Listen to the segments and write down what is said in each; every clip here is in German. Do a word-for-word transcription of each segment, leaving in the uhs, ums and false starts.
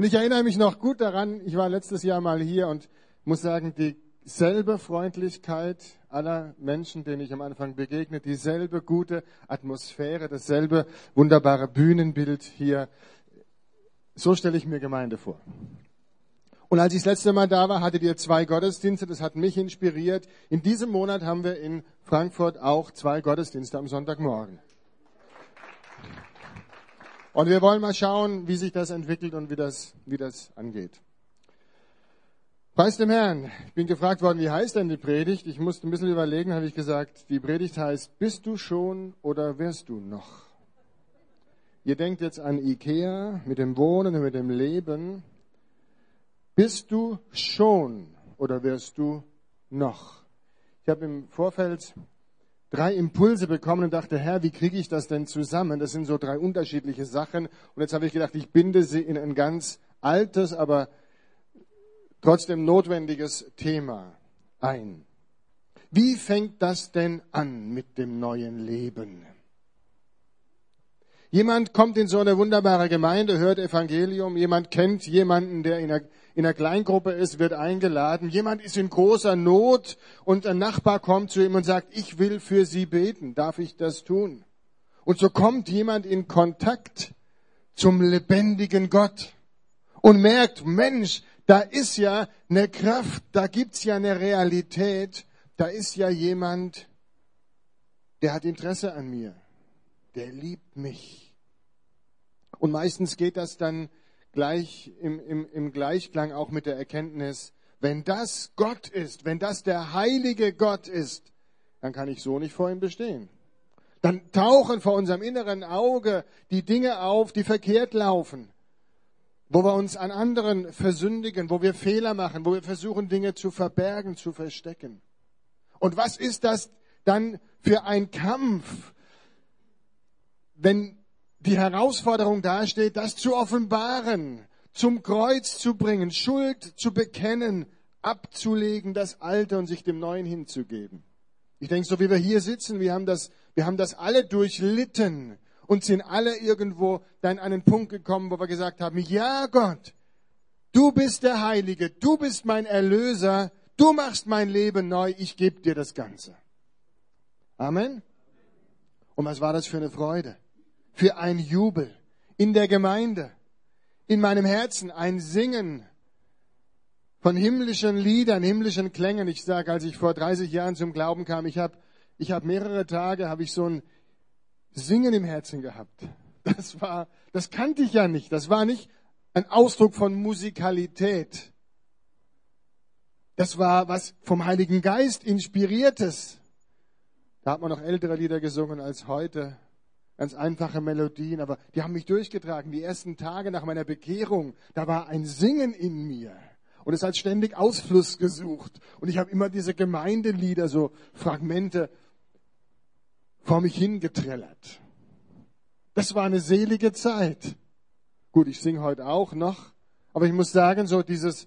Und ich erinnere mich noch gut daran, ich war letztes Jahr mal hier und muss sagen, dieselbe Freundlichkeit aller Menschen, denen ich am Anfang begegne, dieselbe gute Atmosphäre, dasselbe wunderbare Bühnenbild hier. So stelle ich mir Gemeinde vor. Und als ich das letzte Mal da war, hattet ihr zwei Gottesdienste, das hat mich inspiriert. In diesem Monat haben wir in Frankfurt auch zwei Gottesdienste am Sonntagmorgen. Und wir wollen mal schauen, wie sich das entwickelt und wie das, wie das angeht. Preis dem Herrn. Ich bin gefragt worden, wie heißt denn die Predigt? Ich musste ein bisschen überlegen, habe ich gesagt, die Predigt heißt, bist du schon oder wirst du noch? Ihr denkt jetzt an Ikea mit dem Wohnen und mit dem Leben. Bist du schon oder wirst du noch? Ich habe im Vorfeld drei Impulse bekommen und dachte, Herr, wie kriege ich das denn zusammen? Das sind so drei unterschiedliche Sachen. Und jetzt habe ich gedacht, ich binde sie in ein ganz altes, aber trotzdem notwendiges Thema ein. Wie fängt das denn an mit dem neuen Leben? Jemand kommt in so eine wunderbare Gemeinde, hört Evangelium, jemand kennt jemanden, der in einer, in einer Kleingruppe ist, wird eingeladen, jemand ist in großer Not und ein Nachbar kommt zu ihm und sagt, ich will für Sie beten, darf ich das tun? Und so kommt jemand in Kontakt zum lebendigen Gott und merkt, Mensch, da ist ja eine Kraft, da gibt's ja eine Realität, da ist ja jemand, der hat Interesse an mir, der liebt mich. Und meistens geht das dann gleich im, im, im Gleichklang auch mit der Erkenntnis, wenn das Gott ist, wenn das der heilige Gott ist, dann kann ich so nicht vor ihm bestehen. Dann tauchen vor unserem inneren Auge die Dinge auf, die verkehrt laufen, wo wir uns an anderen versündigen, wo wir Fehler machen, wo wir versuchen, Dinge zu verbergen, zu verstecken. Und was ist das dann für ein Kampf, wenn die Herausforderung dasteht, das zu offenbaren, zum Kreuz zu bringen, Schuld zu bekennen, abzulegen, das Alte und sich dem Neuen hinzugeben. Ich denke, so wie wir hier sitzen, wir haben das, wir haben das alle durchlitten und sind alle irgendwo dann an einen Punkt gekommen, wo wir gesagt haben, ja Gott, du bist der Heilige, du bist mein Erlöser, du machst mein Leben neu, ich gebe dir das Ganze. Amen. Und was war das für eine Freude? Für ein Jubel in der Gemeinde, in meinem Herzen ein Singen von himmlischen Liedern, himmlischen Klängen. Ich sage, als ich vor dreißig Jahren zum Glauben kam, ich habe ich hab mehrere Tage, habe ich so ein Singen im Herzen gehabt. Das war, das kannte ich ja nicht. Das war nicht ein Ausdruck von Musikalität. Das war was vom Heiligen Geist Inspiriertes. Da hat man noch ältere Lieder gesungen als heute. Ganz einfache Melodien, aber die haben mich durchgetragen. Die ersten Tage nach meiner Bekehrung, da war ein Singen in mir. Und es hat ständig Ausfluss gesucht. Und ich habe immer diese Gemeindelieder, so Fragmente, vor mich hingetrellert. Das war eine selige Zeit. Gut, ich singe heute auch noch, aber ich muss sagen, so dieses,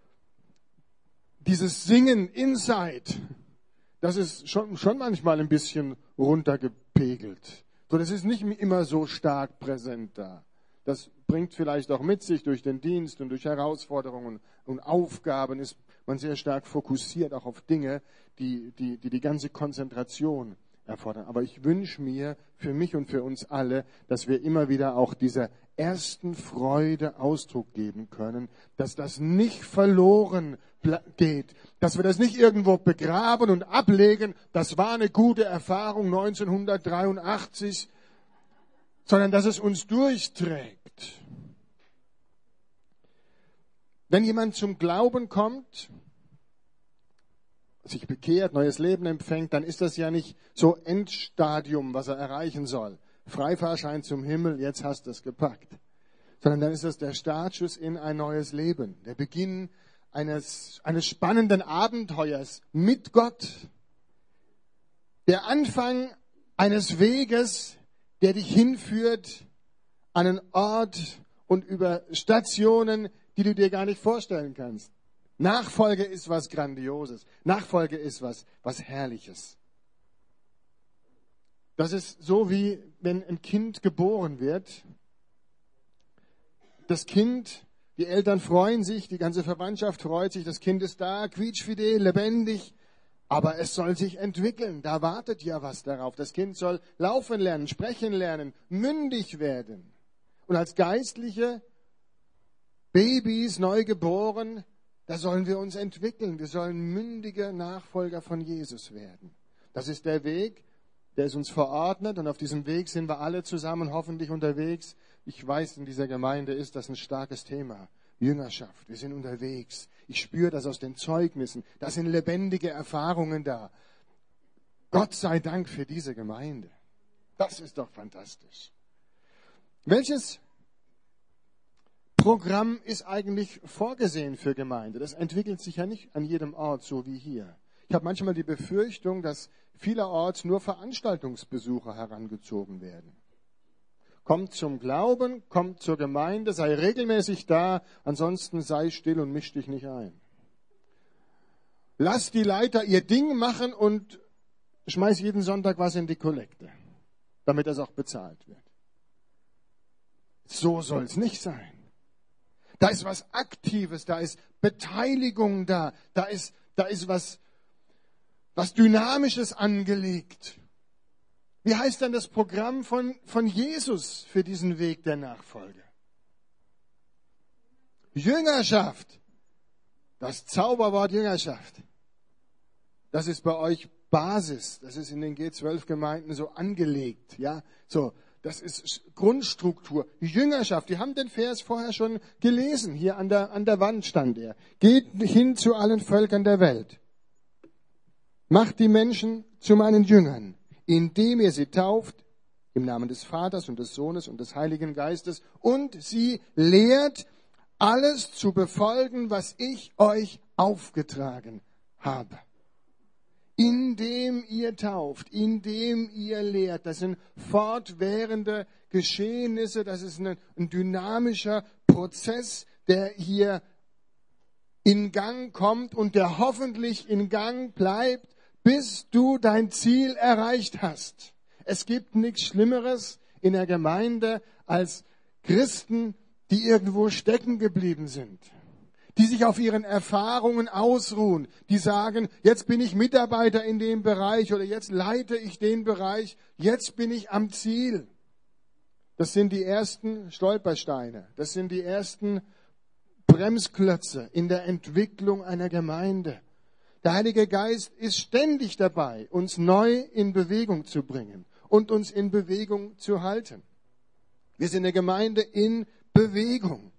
dieses Singen inside, das ist schon, schon manchmal ein bisschen runtergepegelt. So, das ist nicht immer so stark präsent da. Das bringt vielleicht auch mit sich durch den Dienst und durch Herausforderungen und Aufgaben ist man sehr stark fokussiert auch auf Dinge, die die, die, die ganze Konzentration erfordern. Aber ich wünsche mir für mich und für uns alle, dass wir immer wieder auch dieser ersten Freude Ausdruck geben können, dass das nicht verloren geht, dass wir das nicht irgendwo begraben und ablegen, das war eine gute Erfahrung neunzehnhundertdreiundachtzig, sondern dass es uns durchträgt. Wenn jemand zum Glauben kommt, sich bekehrt, neues Leben empfängt, dann ist das ja nicht so Endstadium, was er erreichen soll. Freifahrschein zum Himmel, jetzt hast du es gepackt. Sondern dann ist das der Startschuss in ein neues Leben. Der Beginn eines, eines spannenden Abenteuers mit Gott. Der Anfang eines Weges, der dich hinführt an einen Ort und über Stationen, die du dir gar nicht vorstellen kannst. Nachfolge ist was Grandioses. Nachfolge ist was, was Herrliches. Das ist so, wie wenn ein Kind geboren wird. Das Kind Die Eltern freuen sich, die ganze Verwandtschaft freut sich, das Kind ist da, quietschfidel, lebendig. Aber es soll sich entwickeln, da wartet ja was darauf. Das Kind soll laufen lernen, sprechen lernen, mündig werden. Und als geistliche Babys, neugeboren, da sollen wir uns entwickeln. Wir sollen mündige Nachfolger von Jesus werden. Das ist der Weg, der ist uns verordnet. Und auf diesem Weg sind wir alle zusammen hoffentlich unterwegs. Ich weiß, in dieser Gemeinde ist das ein starkes Thema. Jüngerschaft, wir sind unterwegs. Ich spüre das aus den Zeugnissen. Da sind lebendige Erfahrungen da. Gott sei Dank für diese Gemeinde. Das ist doch fantastisch. Welches Programm ist eigentlich vorgesehen für Gemeinde? Das entwickelt sich ja nicht an jedem Ort so wie hier. Ich habe manchmal die Befürchtung, dass vielerorts nur Veranstaltungsbesucher herangezogen werden. Kommt zum Glauben, kommt zur Gemeinde, sei regelmäßig da, ansonsten sei still und misch dich nicht ein. Lass die Leiter ihr Ding machen und schmeiß jeden Sonntag was in die Kollekte, damit das auch bezahlt wird. So soll es nicht sein. Da ist was Aktives, da ist Beteiligung da, da ist, da ist was, was Dynamisches angelegt. Wie heißt dann das Programm von, von Jesus für diesen Weg der Nachfolge? Jüngerschaft. Das Zauberwort Jüngerschaft. Das ist bei euch Basis. Das ist in den G zwölf Gemeinden so angelegt. Ja, so. Das ist Grundstruktur. Jüngerschaft. Die haben den Vers vorher schon gelesen. Hier an der, an der Wand stand er. Geht hin zu allen Völkern der Welt. Macht die Menschen zu meinen Jüngern, indem ihr sie tauft, im Namen des Vaters und des Sohnes und des Heiligen Geistes, und sie lehrt, alles zu befolgen, was ich euch aufgetragen habe. Indem ihr tauft, indem ihr lehrt, das sind fortwährende Geschehnisse, das ist ein, ein dynamischer Prozess, der hier in Gang kommt und der hoffentlich in Gang bleibt, bis du dein Ziel erreicht hast. Es gibt nichts Schlimmeres in der Gemeinde als Christen, die irgendwo stecken geblieben sind, die sich auf ihren Erfahrungen ausruhen, die sagen, jetzt bin ich Mitarbeiter in dem Bereich oder jetzt leite ich den Bereich, jetzt bin ich am Ziel. Das sind die ersten Stolpersteine, das sind die ersten Bremsklötze in der Entwicklung einer Gemeinde. Der Heilige Geist ist ständig dabei, uns neu in Bewegung zu bringen und uns in Bewegung zu halten. Wir sind eine Gemeinde in Bewegung.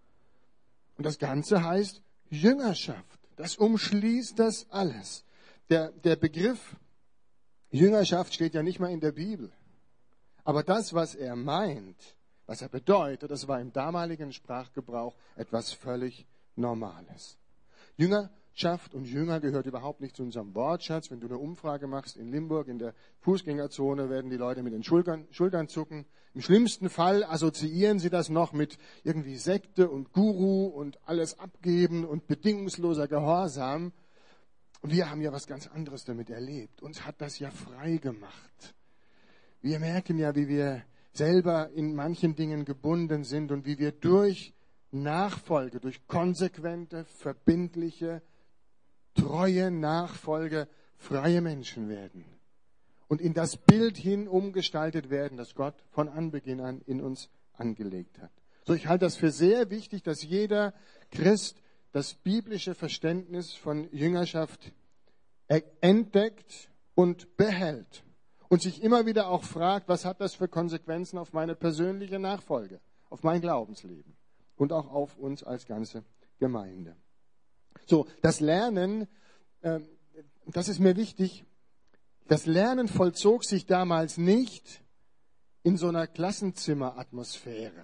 Und das Ganze heißt Jüngerschaft. Das umschließt das alles. Der, der Begriff Jüngerschaft steht ja nicht mal in der Bibel. Aber das, was er meint, was er bedeutet, das war im damaligen Sprachgebrauch etwas völlig Normales. Jüngerschaft und Jünger gehört überhaupt nicht zu unserem Wortschatz. Wenn du eine Umfrage machst in Limburg, in der Fußgängerzone, werden die Leute mit den Schultern, Schultern zucken. Im schlimmsten Fall assoziieren sie das noch mit irgendwie Sekte und Guru und alles abgeben und bedingungsloser Gehorsam. Und wir haben ja was ganz anderes damit erlebt. Uns hat das ja frei gemacht. Wir merken ja, wie wir selber in manchen Dingen gebunden sind und wie wir durch Nachfolge, durch konsequente, verbindliche, treue Nachfolge freie Menschen werden und in das Bild hin umgestaltet werden, das Gott von Anbeginn an in uns angelegt hat. So, ich halte das für sehr wichtig, dass jeder Christ das biblische Verständnis von Jüngerschaft entdeckt und behält und sich immer wieder auch fragt, was hat das für Konsequenzen auf meine persönliche Nachfolge, auf mein Glaubensleben und auch auf uns als ganze Gemeinde. So, das Lernen, äh, das ist mir wichtig, das Lernen vollzog sich damals nicht in so einer Klassenzimmeratmosphäre.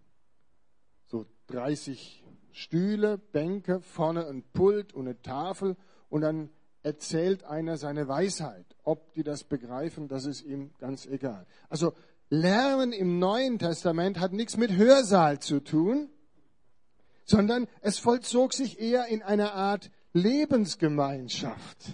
So dreißig Stühle, Bänke, vorne ein Pult und eine Tafel und dann erzählt einer seine Weisheit. Ob die das begreifen, das ist ihm ganz egal. Also Lernen im Neuen Testament hat nichts mit Hörsaal zu tun, sondern es vollzog sich eher in einer Art Lebensgemeinschaft.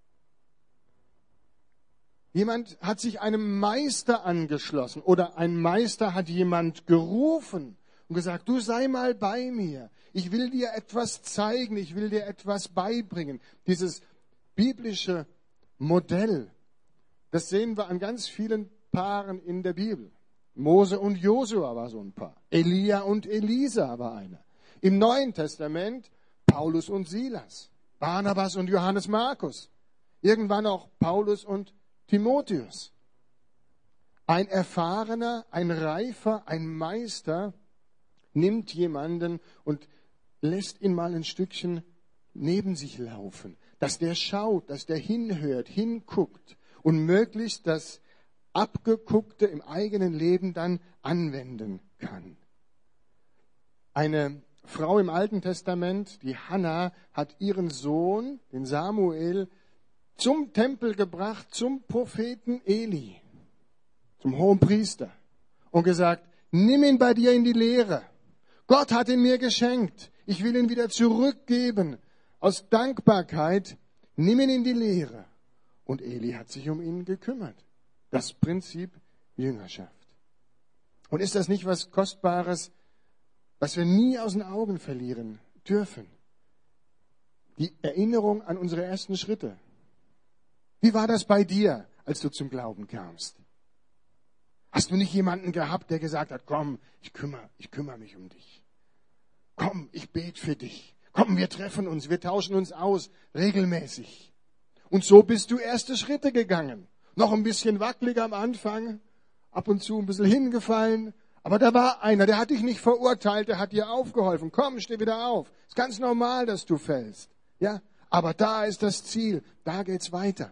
Jemand hat sich einem Meister angeschlossen oder ein Meister hat jemand gerufen und gesagt, du sei mal bei mir. Ich will dir etwas zeigen, ich will dir etwas beibringen. Dieses biblische Modell, das sehen wir an ganz vielen Paaren in der Bibel. Mose und Josua war so ein Paar. Elia und Elisa war einer. Im Neuen Testament Paulus und Silas. Barnabas und Johannes Markus. Irgendwann auch Paulus und Timotheus. Ein Erfahrener, ein Reifer, ein Meister nimmt jemanden und lässt ihn mal ein Stückchen neben sich laufen. Dass der schaut, dass der hinhört, hinguckt und möglichst das Abgeguckte im eigenen Leben dann anwenden kann. Eine Frau im Alten Testament, die Hannah, hat ihren Sohn, den Samuel, zum Tempel gebracht, zum Propheten Eli, zum Hohenpriester, und gesagt, nimm ihn bei dir in die Lehre. Gott hat ihn mir geschenkt. Ich will ihn wieder zurückgeben. Aus Dankbarkeit, nimm ihn in die Lehre. Und Eli hat sich um ihn gekümmert. Das Prinzip Jüngerschaft. Und ist das nicht was Kostbares, was wir nie aus den Augen verlieren dürfen? Die Erinnerung an unsere ersten Schritte. Wie war das bei dir, als du zum Glauben kamst? Hast du nicht jemanden gehabt, der gesagt hat, komm, ich kümmere, ich kümmere mich um dich. Komm, ich bete für dich. Komm, wir treffen uns, wir tauschen uns aus, regelmäßig. Und so bist du erste Schritte gegangen. Noch ein bisschen wackelig am Anfang, ab und zu ein bisschen hingefallen. Aber da war einer, der hat dich nicht verurteilt, der hat dir aufgeholfen. Komm, steh wieder auf. Ist ganz normal, dass du fällst. Ja, aber da ist das Ziel, da geht's weiter.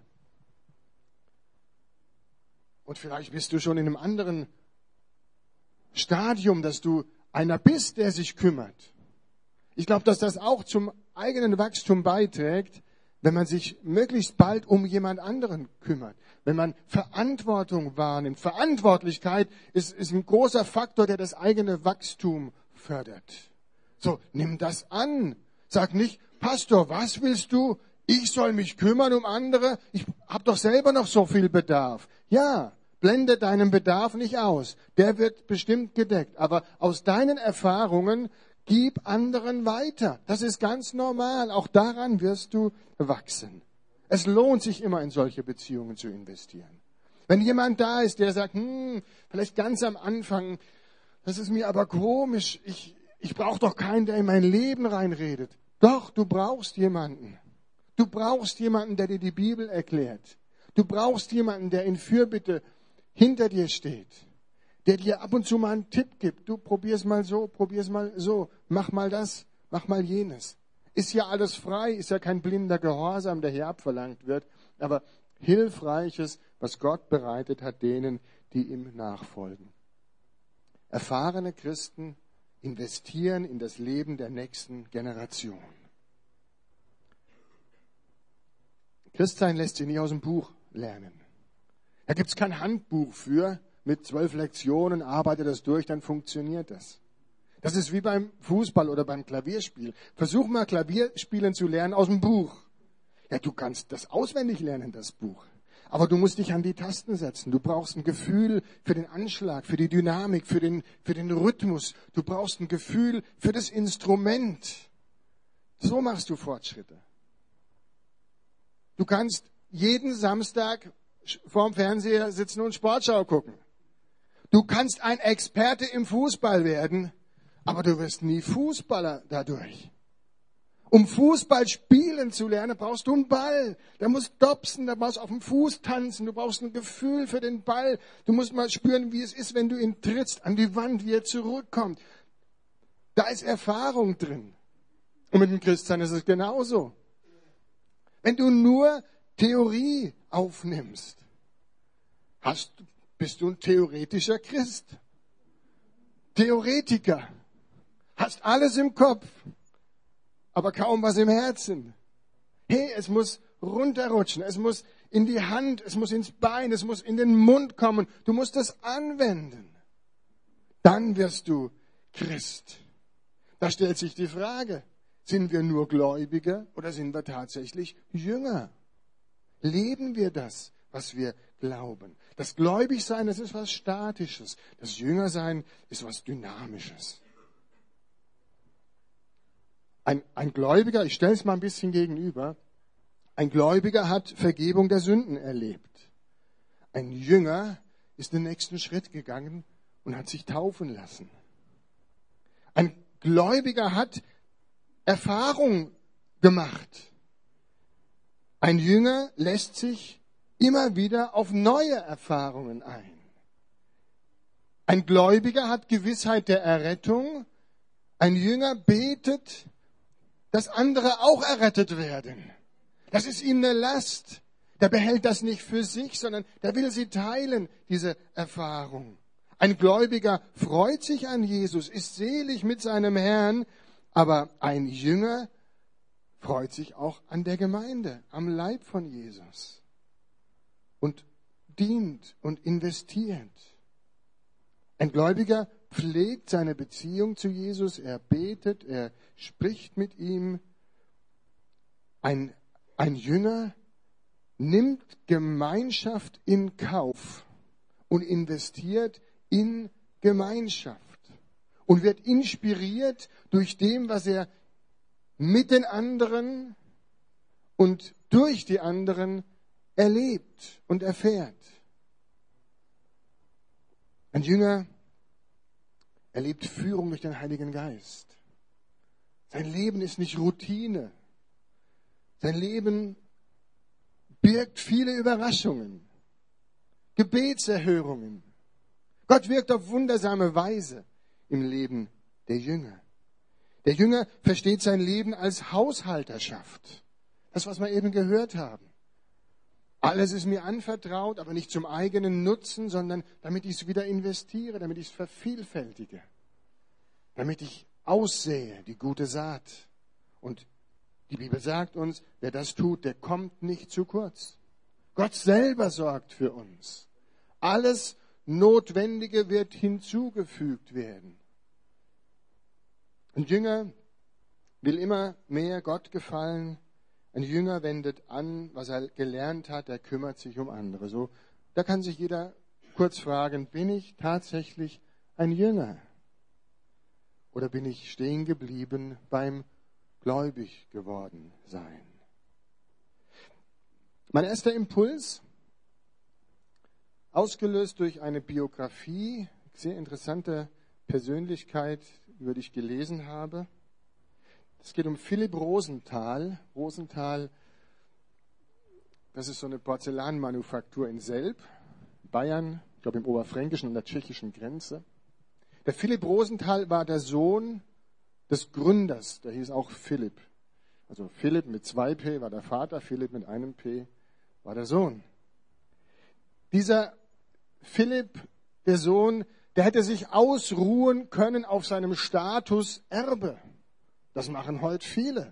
Und vielleicht bist du schon in einem anderen Stadium, dass du einer bist, der sich kümmert. Ich glaube, dass das auch zum eigenen Wachstum beiträgt, wenn man sich möglichst bald um jemand anderen kümmert. Wenn man Verantwortung wahrnimmt. Verantwortlichkeit ist, ist ein großer Faktor, der das eigene Wachstum fördert. So, nimm das an. Sag nicht, Pastor, was willst du? Ich soll mich kümmern um andere? Ich habe doch selber noch so viel Bedarf. Ja, blende deinen Bedarf nicht aus. Der wird bestimmt gedeckt. Aber aus deinen Erfahrungen gib anderen weiter. Das ist ganz normal. Auch daran wirst du wachsen. Es lohnt sich immer, in solche Beziehungen zu investieren. Wenn jemand da ist, der sagt, hm, vielleicht ganz am Anfang, das ist mir aber komisch, ich, ich brauche doch keinen, der in mein Leben reinredet. Doch, du brauchst jemanden. Du brauchst jemanden, der dir die Bibel erklärt. Du brauchst jemanden, der in Fürbitte hinter dir steht, der dir ab und zu mal einen Tipp gibt. Du probier's mal so, probier's mal so, mach mal das, mach mal jenes. Ist ja alles frei, ist ja kein blinder Gehorsam, der hier abverlangt wird, aber Hilfreiches, was Gott bereitet hat denen, die ihm nachfolgen. Erfahrene Christen investieren in das Leben der nächsten Generation. Christsein lässt sich nicht aus dem Buch lernen. Da gibt es kein Handbuch für, mit zwölf Lektionen, arbeite das durch, dann funktioniert das. Das ist wie beim Fußball oder beim Klavierspiel. Versuch mal Klavierspielen zu lernen aus dem Buch. Ja, du kannst das auswendig lernen, das Buch. Aber du musst dich an die Tasten setzen. Du brauchst ein Gefühl für den Anschlag, für die Dynamik, für den, für den Rhythmus. Du brauchst ein Gefühl für das Instrument. So machst du Fortschritte. Du kannst jeden Samstag vorm Fernseher sitzen und Sportschau gucken. Du kannst ein Experte im Fußball werden, aber du wirst nie Fußballer dadurch. Um Fußball spielen zu lernen, brauchst du einen Ball. Da musst du dopsen, da brauchst du auf dem Fuß tanzen, du brauchst ein Gefühl für den Ball. Du musst mal spüren, wie es ist, wenn du ihn trittst an die Wand, wie er zurückkommt. Da ist Erfahrung drin. Und mit dem Christsein ist es genauso. Wenn du nur Theorie aufnimmst, hast, bist du ein theoretischer Christ. Theoretiker. Hast alles im Kopf, aber kaum was im Herzen. Hey, es muss runterrutschen, es muss in die Hand, es muss ins Bein, es muss in den Mund kommen. Du musst es anwenden. Dann wirst du Christ. Da stellt sich die Frage, sind wir nur Gläubige oder sind wir tatsächlich Jünger? Leben wir das, was wir glauben? Das Gläubigsein, das ist was Statisches. Das Jüngersein ist was Dynamisches. Ein, ein Gläubiger, ich stelle es mal ein bisschen gegenüber, ein Gläubiger hat Vergebung der Sünden erlebt. Ein Jünger ist den nächsten Schritt gegangen und hat sich taufen lassen. Ein Gläubiger hat Erfahrung gemacht. Ein Jünger lässt sich immer wieder auf neue Erfahrungen ein. Ein Gläubiger hat Gewissheit der Errettung. Ein Jünger betet, dass andere auch errettet werden. Das ist ihm eine Last. Der behält das nicht für sich, sondern der will sie teilen, diese Erfahrung. Ein Gläubiger freut sich an Jesus, ist selig mit seinem Herrn, aber ein Jünger freut sich auch an der Gemeinde, am Leib von Jesus und dient und investiert. Ein Gläubiger pflegt seine Beziehung zu Jesus, er betet, er spricht mit ihm. Ein, ein Jünger nimmt Gemeinschaft in Kauf und investiert in Gemeinschaft und wird inspiriert durch dem, was er mit den anderen und durch die anderen erlebt und erfährt. Ein Jünger erlebt Führung durch den Heiligen Geist. Sein Leben ist nicht Routine. Sein Leben birgt viele Überraschungen, Gebetserhörungen. Gott wirkt auf wundersame Weise im Leben der Jünger. Der Jünger versteht sein Leben als Haushalterschaft. Das, was wir eben gehört haben. Alles ist mir anvertraut, aber nicht zum eigenen Nutzen, sondern damit ich es wieder investiere, damit ich es vervielfältige. Damit ich aussähe, die gute Saat. Und die Bibel sagt uns, wer das tut, der kommt nicht zu kurz. Gott selber sorgt für uns. Alles Notwendige wird hinzugefügt werden. Ein Jünger will immer mehr Gott gefallen. Ein Jünger wendet an, was er gelernt hat, er kümmert sich um andere. So, da kann sich jeder kurz fragen, bin ich tatsächlich ein Jünger? Oder bin ich stehen geblieben beim gläubig geworden sein? Mein erster Impuls, ausgelöst durch eine Biografie, sehr interessante Persönlichkeit, über die ich gelesen habe. Es geht um Philipp Rosenthal. Rosenthal, das ist so eine Porzellanmanufaktur in Selb, Bayern, ich glaube im Oberfränkischen an der tschechischen Grenze. Der Philipp Rosenthal war der Sohn des Gründers, der hieß auch Philipp. Also Philipp mit zwei P war der Vater, Philipp mit einem P war der Sohn. Dieser Philipp, der Sohn, der hätte sich ausruhen können auf seinem Status Erbe. Das machen heute viele.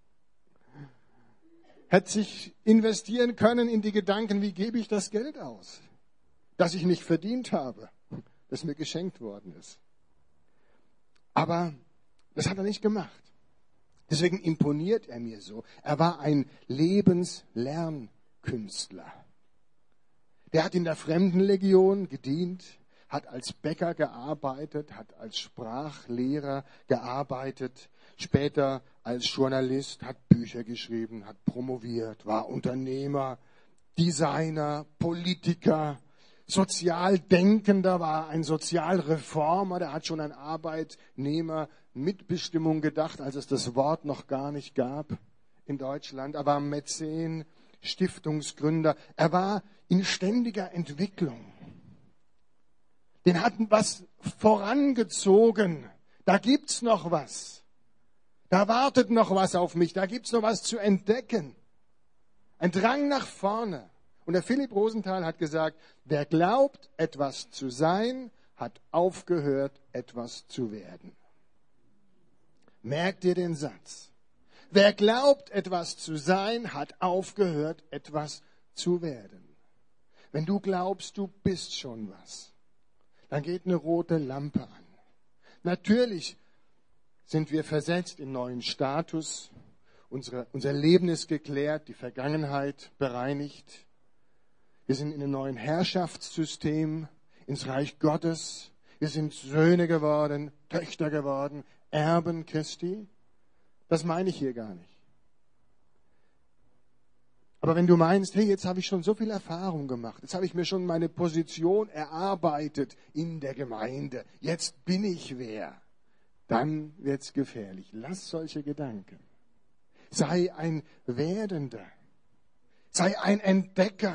Hätte sich investieren können in die Gedanken, wie gebe ich das Geld aus, das ich nicht verdient habe, das mir geschenkt worden ist. Aber das hat er nicht gemacht. Deswegen imponiert er mir so. Er war ein Lebenslärnkünstler. Der hat in der Fremdenlegion gedient, hat als Bäcker gearbeitet, hat als Sprachlehrer gearbeitet, später als Journalist, hat Bücher geschrieben, hat promoviert, war Unternehmer, Designer, Politiker, Sozialdenkender, war ein Sozialreformer, der hat schon an Arbeitnehmermitbestimmung gedacht, als es das Wort noch gar nicht gab in Deutschland. Er war Mäzen, Stiftungsgründer, er war in ständiger Entwicklung. Den hat was vorangezogen. Da gibt's noch was. Da wartet noch was auf mich. Da gibt's noch was zu entdecken. Ein Drang nach vorne. Und der Philipp Rosenthal hat gesagt, wer glaubt, etwas zu sein, hat aufgehört, etwas zu werden. Merkt ihr den Satz? Wer glaubt, etwas zu sein, hat aufgehört, etwas zu werden. Wenn du glaubst, du bist schon was, dann geht eine rote Lampe an. Natürlich sind wir versetzt in neuen Status. Unsere, unser Leben ist geklärt, die Vergangenheit bereinigt. Wir sind in einem neuen Herrschaftssystem, ins Reich Gottes. Wir sind Söhne geworden, Töchter geworden, Erben Christi. Das meine ich hier gar nicht. Aber wenn du meinst, hey, jetzt habe ich schon so viel Erfahrung gemacht, jetzt habe ich mir schon meine Position erarbeitet in der Gemeinde, jetzt bin ich wer, dann wird's gefährlich. Lass solche Gedanken. Sei ein Werdender. Sei ein Entdecker.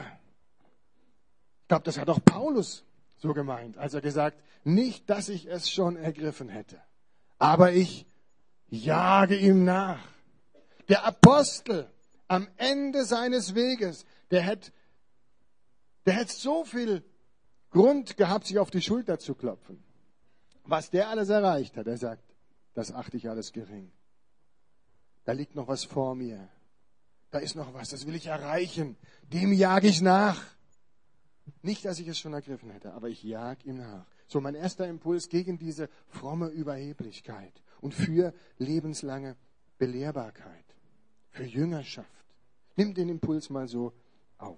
Ich glaube, das hat auch Paulus so gemeint, als er gesagt, nicht, dass ich es schon ergriffen hätte, aber ich jage ihm nach. Der Apostel am Ende seines Weges, der hätte der hätte so viel Grund gehabt, sich auf die Schulter zu klopfen. Was der alles erreicht hat, er sagt, das achte ich alles gering. Da liegt noch was vor mir. Da ist noch was, das will ich erreichen. Dem jage ich nach. Nicht, dass ich es schon ergriffen hätte, aber ich jag ihm nach. So, mein erster Impuls gegen diese fromme Überheblichkeit und für lebenslange Belehrbarkeit, für Jüngerschaft. Nimm den Impuls mal so auf.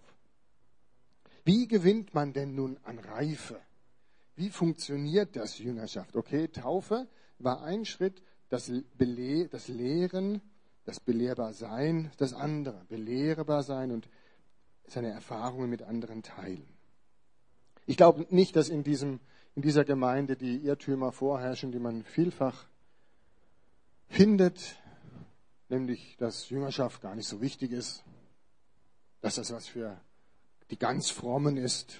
Wie gewinnt man denn nun an Reife? Wie funktioniert das Jüngerschaft? Okay, Taufe war ein Schritt, das, Bele- das Lehren, das Belehrbarsein, das andere. Belehrbar sein und seine Erfahrungen mit anderen teilen. Ich glaube nicht, dass in, diesem, in dieser Gemeinde die Irrtümer vorherrschen, die man vielfach findet, nämlich, dass Jüngerschaft gar nicht so wichtig ist, dass das was für die ganz Frommen ist,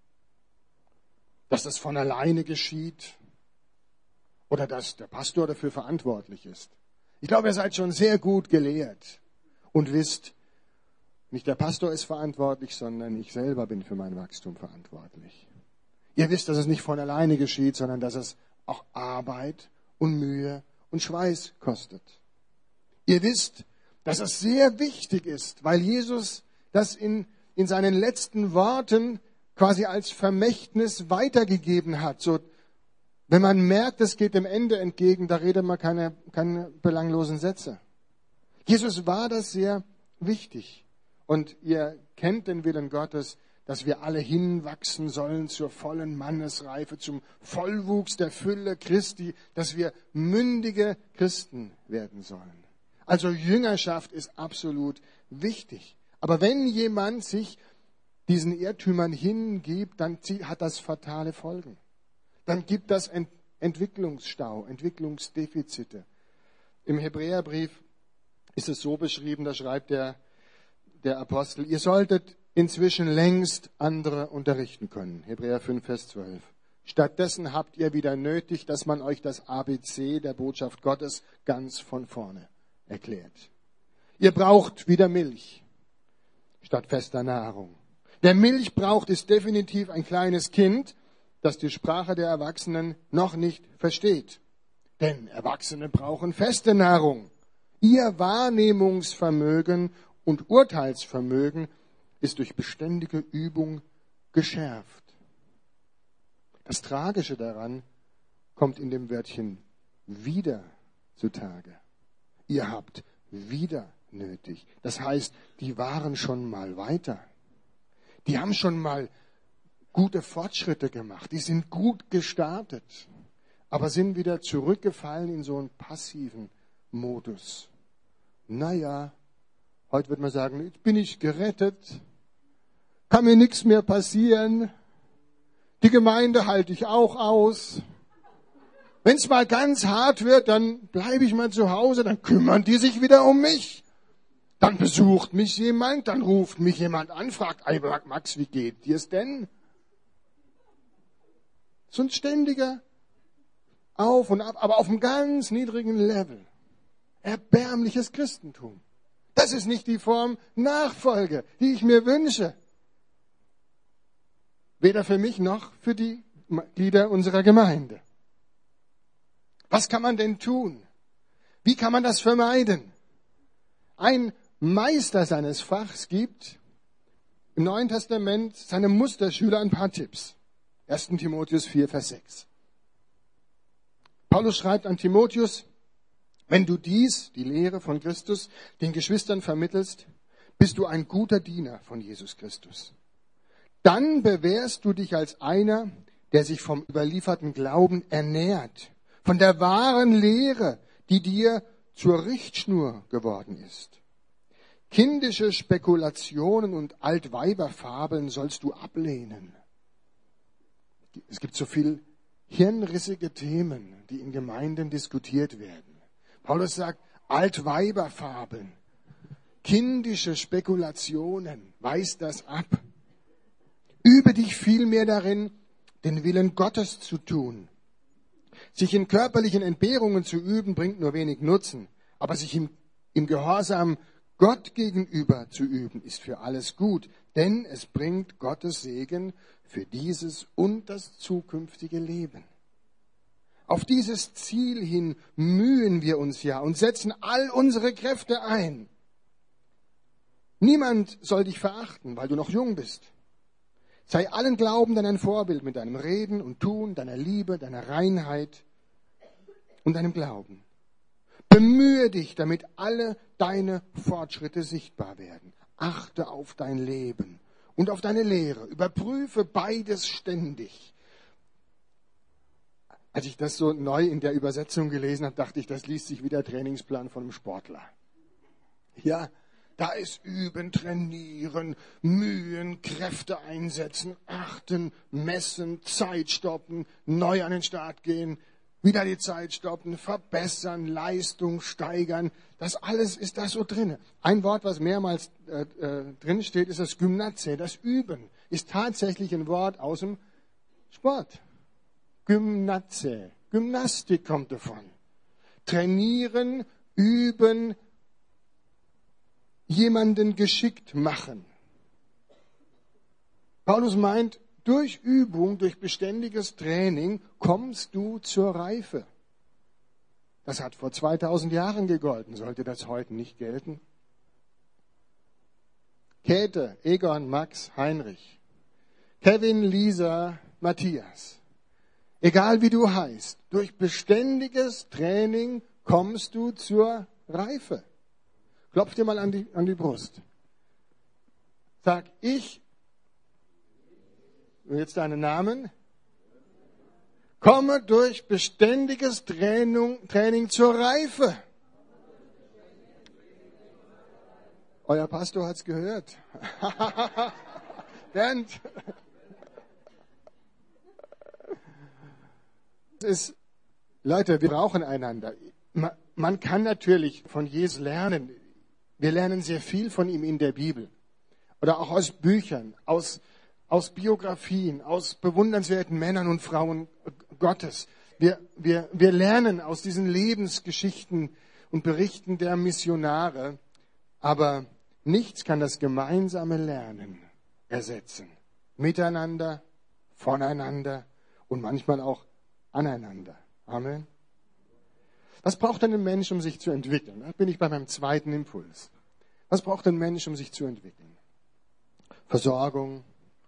dass das von alleine geschieht oder dass der Pastor dafür verantwortlich ist. Ich glaube, ihr seid schon sehr gut gelehrt und wisst, nicht der Pastor ist verantwortlich, sondern ich selber bin für mein Wachstum verantwortlich. Ihr wisst, dass es nicht von alleine geschieht, sondern dass es auch Arbeit und Mühe und Schweiß kostet. Ihr wisst, dass es sehr wichtig ist, weil Jesus das in, in seinen letzten Worten quasi als Vermächtnis weitergegeben hat. So, wenn man merkt, es geht dem Ende entgegen, da redet man keine, keine belanglosen Sätze. Jesus war das sehr wichtig. Und ihr kennt den Willen Gottes, dass wir alle hinwachsen sollen zur vollen Mannesreife, zum Vollwuchs der Fülle Christi, dass wir mündige Christen werden sollen. Also Jüngerschaft ist absolut wichtig. Aber wenn jemand sich diesen Irrtümern hingibt, dann hat das fatale Folgen. Dann gibt das Ent- Entwicklungsstau, Entwicklungsdefizite. Im Hebräerbrief ist es so beschrieben, da schreibt der, der Apostel, ihr solltet inzwischen längst andere unterrichten können. Hebräer fünf, Vers zwölf. Stattdessen habt ihr wieder nötig, dass man euch das A B C der Botschaft Gottes ganz von vorne erklärt. Ihr braucht wieder Milch statt fester Nahrung. Wer Milch braucht, ist definitiv ein kleines Kind, das die Sprache der Erwachsenen noch nicht versteht. Denn Erwachsene brauchen feste Nahrung. Ihr Wahrnehmungsvermögen und Urteilsvermögen ist durch beständige Übung geschärft. Das Tragische daran kommt in dem Wörtchen wieder zutage. Ihr habt wieder nötig. Das heißt, die waren schon mal weiter. Die haben schon mal gute Fortschritte gemacht. Die sind gut gestartet, aber sind wieder zurückgefallen in so einen passiven Modus. Naja, heute wird man sagen, jetzt bin ich gerettet, kann mir nichts mehr passieren, die Gemeinde halte ich auch aus. Wenn es mal ganz hart wird, dann bleibe ich mal zu Hause, dann kümmern die sich wieder um mich. Dann besucht mich jemand, dann ruft mich jemand an, fragt, ey Max, wie geht dir's denn? So ein ständiger Auf und Ab, aber auf einem ganz niedrigen Level. Erbärmliches Christentum. Das ist nicht die Form Nachfolge, die ich mir wünsche. Weder für mich noch für die Glieder unserer Gemeinde. Was kann man denn tun? Wie kann man das vermeiden? Ein Meister seines Fachs gibt im Neuen Testament seinem Musterschüler ein paar Tipps. erster Timotheus vier, Vers sechs. Paulus schreibt an Timotheus, wenn du dies, die Lehre von Christus, den Geschwistern vermittelst, bist du ein guter Diener von Jesus Christus. Dann bewährst du dich als einer, der sich vom überlieferten Glauben ernährt, von der wahren Lehre, die dir zur Richtschnur geworden ist. Kindische Spekulationen und Altweiberfabeln sollst du ablehnen. Es gibt so viel hirnrissige Themen, die in Gemeinden diskutiert werden. Paulus sagt, Altweiberfabeln, kindische Spekulationen, weis das ab. Übe dich vielmehr darin, den Willen Gottes zu tun. Sich in körperlichen Entbehrungen zu üben, bringt nur wenig Nutzen. Aber sich im, im Gehorsam Gott gegenüber zu üben, ist für alles gut. Denn es bringt Gottes Segen für dieses und das zukünftige Leben. Auf dieses Ziel hin mühen wir uns ja und setzen all unsere Kräfte ein. Niemand soll dich verachten, weil du noch jung bist. Sei allen Glaubenden ein Vorbild mit deinem Reden und Tun, deiner Liebe, deiner Reinheit und deinem Glauben. Bemühe dich, damit alle deine Fortschritte sichtbar werden. Achte auf dein Leben und auf deine Lehre. Überprüfe beides ständig. Als ich das so neu in der Übersetzung gelesen habe, dachte ich, das liest sich wie der Trainingsplan von einem Sportler. Ja, da ist Üben, Trainieren, Mühen, Kräfte einsetzen, achten, messen, Zeit stoppen, neu an den Start gehen, wieder die Zeit stoppen, verbessern, Leistung steigern. Das alles ist da so drin. Ein Wort, was mehrmals äh, äh, drin steht, ist das Gymnaze. Das Üben ist tatsächlich ein Wort aus dem Sport. Gymnaze. Gymnastik kommt davon. Trainieren, üben, jemanden geschickt machen. Paulus meint, durch Übung, durch beständiges Training kommst du zur Reife. Das hat vor zweitausend Jahren gegolten. Sollte das heute nicht gelten? Käthe, Egon, Max, Heinrich, Kevin, Lisa, Matthias. Egal wie du heißt, durch beständiges Training kommst du zur Reife. Klopf dir mal an die, an die Brust. Sag, ich, und jetzt deinen Namen, komme durch beständiges Training, Training zur Reife. Euer Pastor hat's gehört. Bernd. Ist, Leute, wir brauchen einander. Man, man kann natürlich von Jesus lernen. Wir lernen sehr viel von ihm in der Bibel. Oder auch aus Büchern, aus, aus Biografien, aus bewundernswerten Männern und Frauen Gottes. Wir, wir, wir lernen aus diesen Lebensgeschichten und Berichten der Missionare. Aber nichts kann das gemeinsame Lernen ersetzen. Miteinander, voneinander und manchmal auch aneinander. Amen. Was braucht ein Mensch, um sich zu entwickeln? Da bin ich bei meinem zweiten Impuls. Was braucht ein Mensch, um sich zu entwickeln? Versorgung,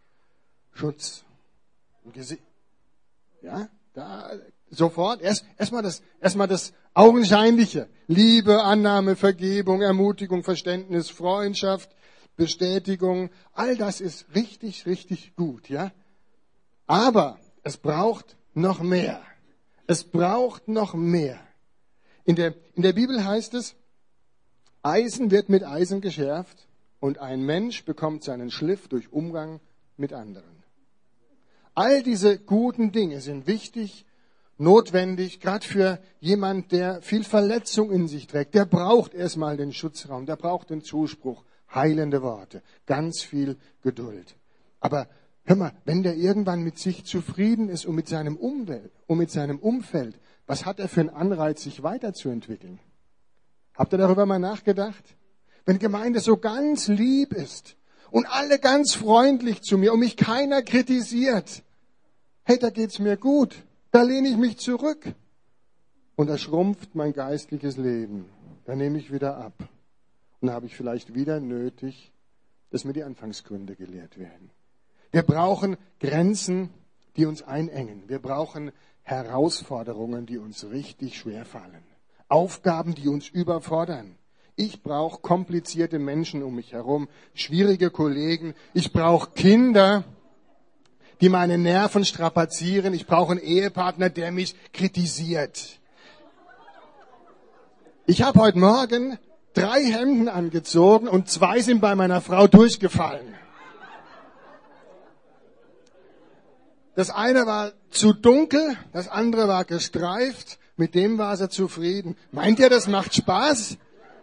Schutz und Gesicht. Ja, da sofort. Erst erstmal das, erstmal das Augenscheinliche: Liebe, Annahme, Vergebung, Ermutigung, Verständnis, Freundschaft, Bestätigung. All das ist richtig, richtig gut, ja. Aber es braucht noch mehr. Es braucht noch mehr. In der, in der Bibel heißt es, Eisen wird mit Eisen geschärft und ein Mensch bekommt seinen Schliff durch Umgang mit anderen. All diese guten Dinge sind wichtig, notwendig, gerade für jemand, der viel Verletzung in sich trägt. Der braucht erstmal den Schutzraum, der braucht den Zuspruch, heilende Worte, ganz viel Geduld. Aber hör mal, wenn der irgendwann mit sich zufrieden ist und mit seinem Umwelt und mit seinem Umfeld, was hat er für einen Anreiz, sich weiterzuentwickeln? Habt ihr darüber mal nachgedacht? Wenn Gemeinde so ganz lieb ist und alle ganz freundlich zu mir und mich keiner kritisiert, hey, da geht's mir gut, da lehne ich mich zurück und da schrumpft mein geistliches Leben. Da nehme ich wieder ab und da habe ich vielleicht wieder nötig, dass mir die Anfangsgründe gelehrt werden. Wir brauchen Grenzen, die uns einengen. Wir brauchen Herausforderungen, die uns richtig schwer fallen. Aufgaben, die uns überfordern. Ich brauche komplizierte Menschen um mich herum, schwierige Kollegen. Ich brauche Kinder, die meine Nerven strapazieren. Ich brauche einen Ehepartner, der mich kritisiert. Ich habe heute Morgen drei Hemden angezogen und zwei sind bei meiner Frau durchgefallen. Das eine war zu dunkel, das andere war gestreift. Mit dem war sie zufrieden. Meint ihr, das macht Spaß?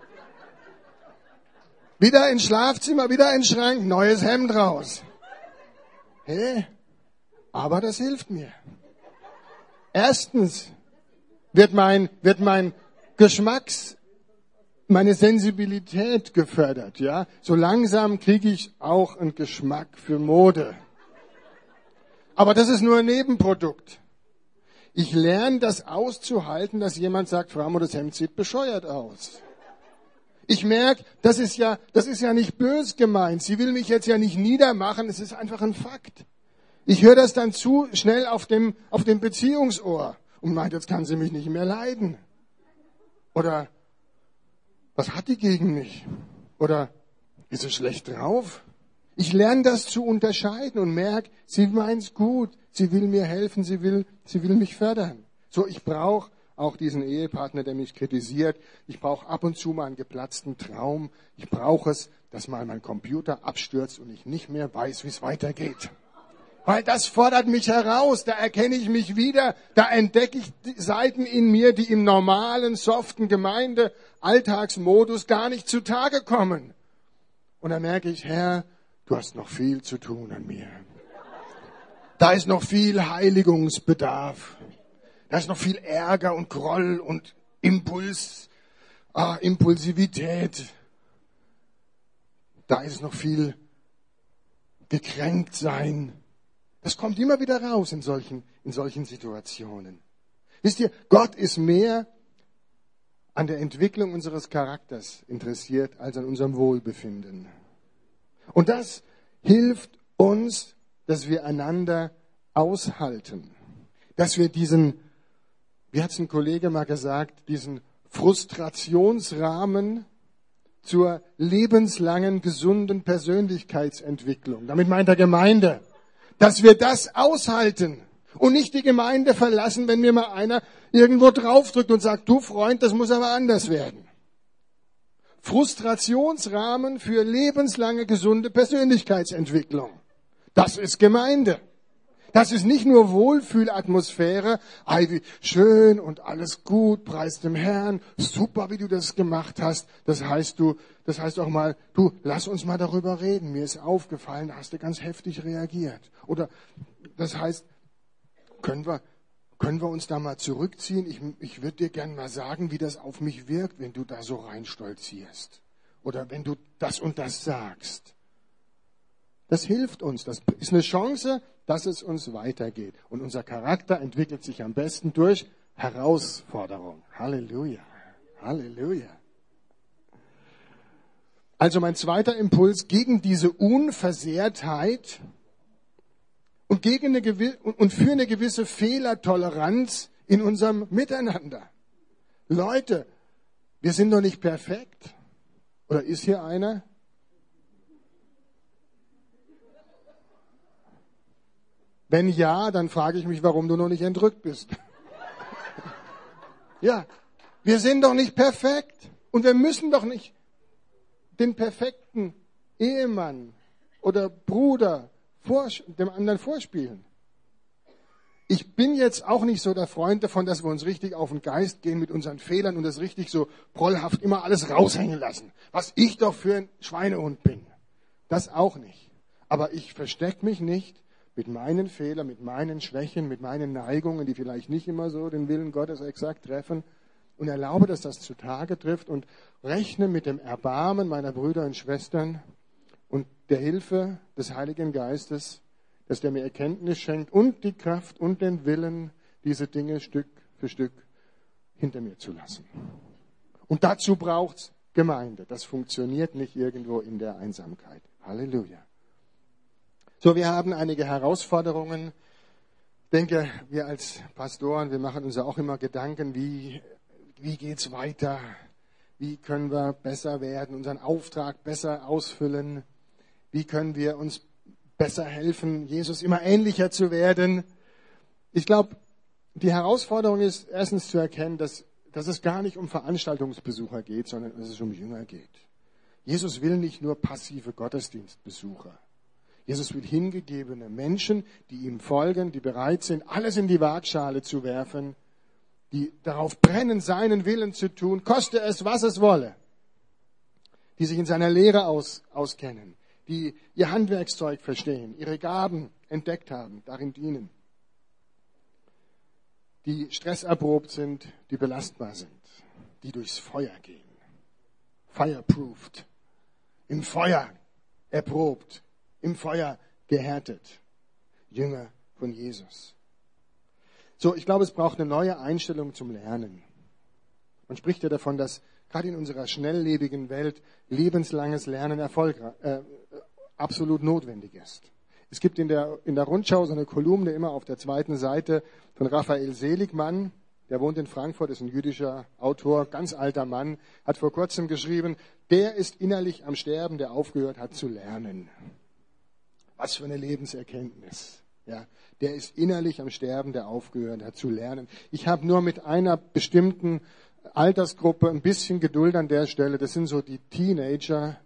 Wieder ins Schlafzimmer, wieder in den Schrank, neues Hemd raus. Hey, aber das hilft mir. Erstens wird mein, wird mein Geschmacks, meine Sensibilität gefördert, ja. So langsam kriege ich auch einen Geschmack für Mode. Aber das ist nur ein Nebenprodukt. Ich lerne das auszuhalten, dass jemand sagt, Frau, das Hemd sieht bescheuert aus. Ich merke, das ist ja, das ist ja nicht bös gemeint. Sie will mich jetzt ja nicht niedermachen. Es ist einfach ein Fakt. Ich höre das dann zu schnell auf dem, auf dem Beziehungsohr und meint, jetzt kann sie mich nicht mehr leiden. Oder, was hat die gegen mich? Oder, ist sie schlecht drauf? Ich lerne das zu unterscheiden und merke, sie meint's gut. Sie will mir helfen. Sie will, sie will mich fördern. So, ich brauche auch diesen Ehepartner, der mich kritisiert. Ich brauche ab und zu mal einen geplatzten Traum. Ich brauche es, dass mal mein Computer abstürzt und ich nicht mehr weiß, wie es weitergeht. Weil das fordert mich heraus. Da erkenne ich mich wieder. Da entdecke ich Seiten in mir, die im normalen, soften Gemeinde-Alltagsmodus gar nicht zutage kommen. Und dann merke ich, Herr, du hast noch viel zu tun an mir. Da ist noch viel Heiligungsbedarf. Da ist noch viel Ärger und Groll und Impuls, ah, Impulsivität. Da ist noch viel gekränkt sein. Das kommt immer wieder raus in solchen, in solchen Situationen. Wisst ihr, Gott ist mehr an der Entwicklung unseres Charakters interessiert als an unserem Wohlbefinden. Und das hilft uns, dass wir einander aushalten. Dass wir diesen, wie hat es ein Kollege mal gesagt, diesen Frustrationsrahmen zur lebenslangen, gesunden Persönlichkeitsentwicklung. Damit meint er Gemeinde. Dass wir das aushalten und nicht die Gemeinde verlassen, wenn mir mal einer irgendwo draufdrückt und sagt, du Freund, das muss aber anders werden. Frustrationsrahmen für lebenslange, gesunde Persönlichkeitsentwicklung. Das ist Gemeinde. Das ist nicht nur Wohlfühlatmosphäre, ei, wie schön und alles gut, preis dem Herrn, super, wie du das gemacht hast. Das heißt du, das heißt auch mal, du, lass uns mal darüber reden. Mir ist aufgefallen, da hast du ganz heftig reagiert. Oder das heißt, können wir, können wir uns da mal zurückziehen? Ich, ich würde dir gerne mal sagen, wie das auf mich wirkt, wenn du da so reinstolzierst. Oder wenn du das und das sagst. Das hilft uns. Das ist eine Chance, dass es uns weitergeht. Und unser Charakter entwickelt sich am besten durch Herausforderung. Halleluja. Halleluja. Also mein zweiter Impuls gegen diese Unversehrtheit und, gegen eine gewi- und für eine gewisse Fehlertoleranz in unserem Miteinander. Leute, wir sind doch nicht perfekt. Oder ist hier einer? Wenn ja, dann frage ich mich, warum du noch nicht entrückt bist. Ja, wir sind doch nicht perfekt. Und wir müssen doch nicht den perfekten Ehemann oder Bruder vors- dem anderen vorspielen. Ich bin jetzt auch nicht so der Freund davon, dass wir uns richtig auf den Geist gehen mit unseren Fehlern und das richtig so prollhaft immer alles raushängen lassen. Was ich doch für ein Schweinehund bin. Das auch nicht. Aber ich verstecke mich nicht mit meinen Fehlern, mit meinen Schwächen, mit meinen Neigungen, die vielleicht nicht immer so den Willen Gottes exakt treffen, und erlaube, dass das zutage trifft und rechne mit dem Erbarmen meiner Brüder und Schwestern und der Hilfe des Heiligen Geistes, dass der mir Erkenntnis schenkt und die Kraft und den Willen, diese Dinge Stück für Stück hinter mir zu lassen. Und dazu braucht's Gemeinde. Das funktioniert nicht irgendwo in der Einsamkeit. Halleluja. So, wir haben einige Herausforderungen. Ich denke, wir als Pastoren, wir machen uns ja auch immer Gedanken, wie, wie geht's weiter? Wie können wir besser werden, unseren Auftrag besser ausfüllen? Wie können wir uns besser helfen, Jesus immer ähnlicher zu werden? Ich glaube, die Herausforderung ist erstens zu erkennen, dass dass es gar nicht um Veranstaltungsbesucher geht, sondern dass es um Jünger geht. Jesus will nicht nur passive Gottesdienstbesucher. Jesus will hingegebene Menschen, die ihm folgen, die bereit sind, alles in die Waagschale zu werfen, die darauf brennen, seinen Willen zu tun, koste es, was es wolle. Die sich in seiner Lehre aus, auskennen, die ihr Handwerkszeug verstehen, ihre Gaben entdeckt haben, darin dienen. Die stresserprobt sind, die belastbar sind, die durchs Feuer gehen. Fireproofed. Im Feuer erprobt, im Feuer gehärtet. Jünger von Jesus. So, ich glaube, es braucht eine neue Einstellung zum Lernen. Man spricht ja davon, dass gerade in unserer schnelllebigen Welt lebenslanges Lernen erfolgreich, äh, absolut notwendig ist. Es gibt in der, in der Rundschau so eine Kolumne immer auf der zweiten Seite von Raphael Seligmann. Der wohnt in Frankfurt, ist ein jüdischer Autor, ganz alter Mann, hat vor kurzem geschrieben, der ist innerlich am Sterben, der aufgehört hat zu lernen. Was für eine Lebenserkenntnis. Ja, der ist innerlich am Sterben, der aufgehört hat zu lernen. Ich habe nur mit einer bestimmten Altersgruppe ein bisschen Geduld an der Stelle. Das sind so die Teenager,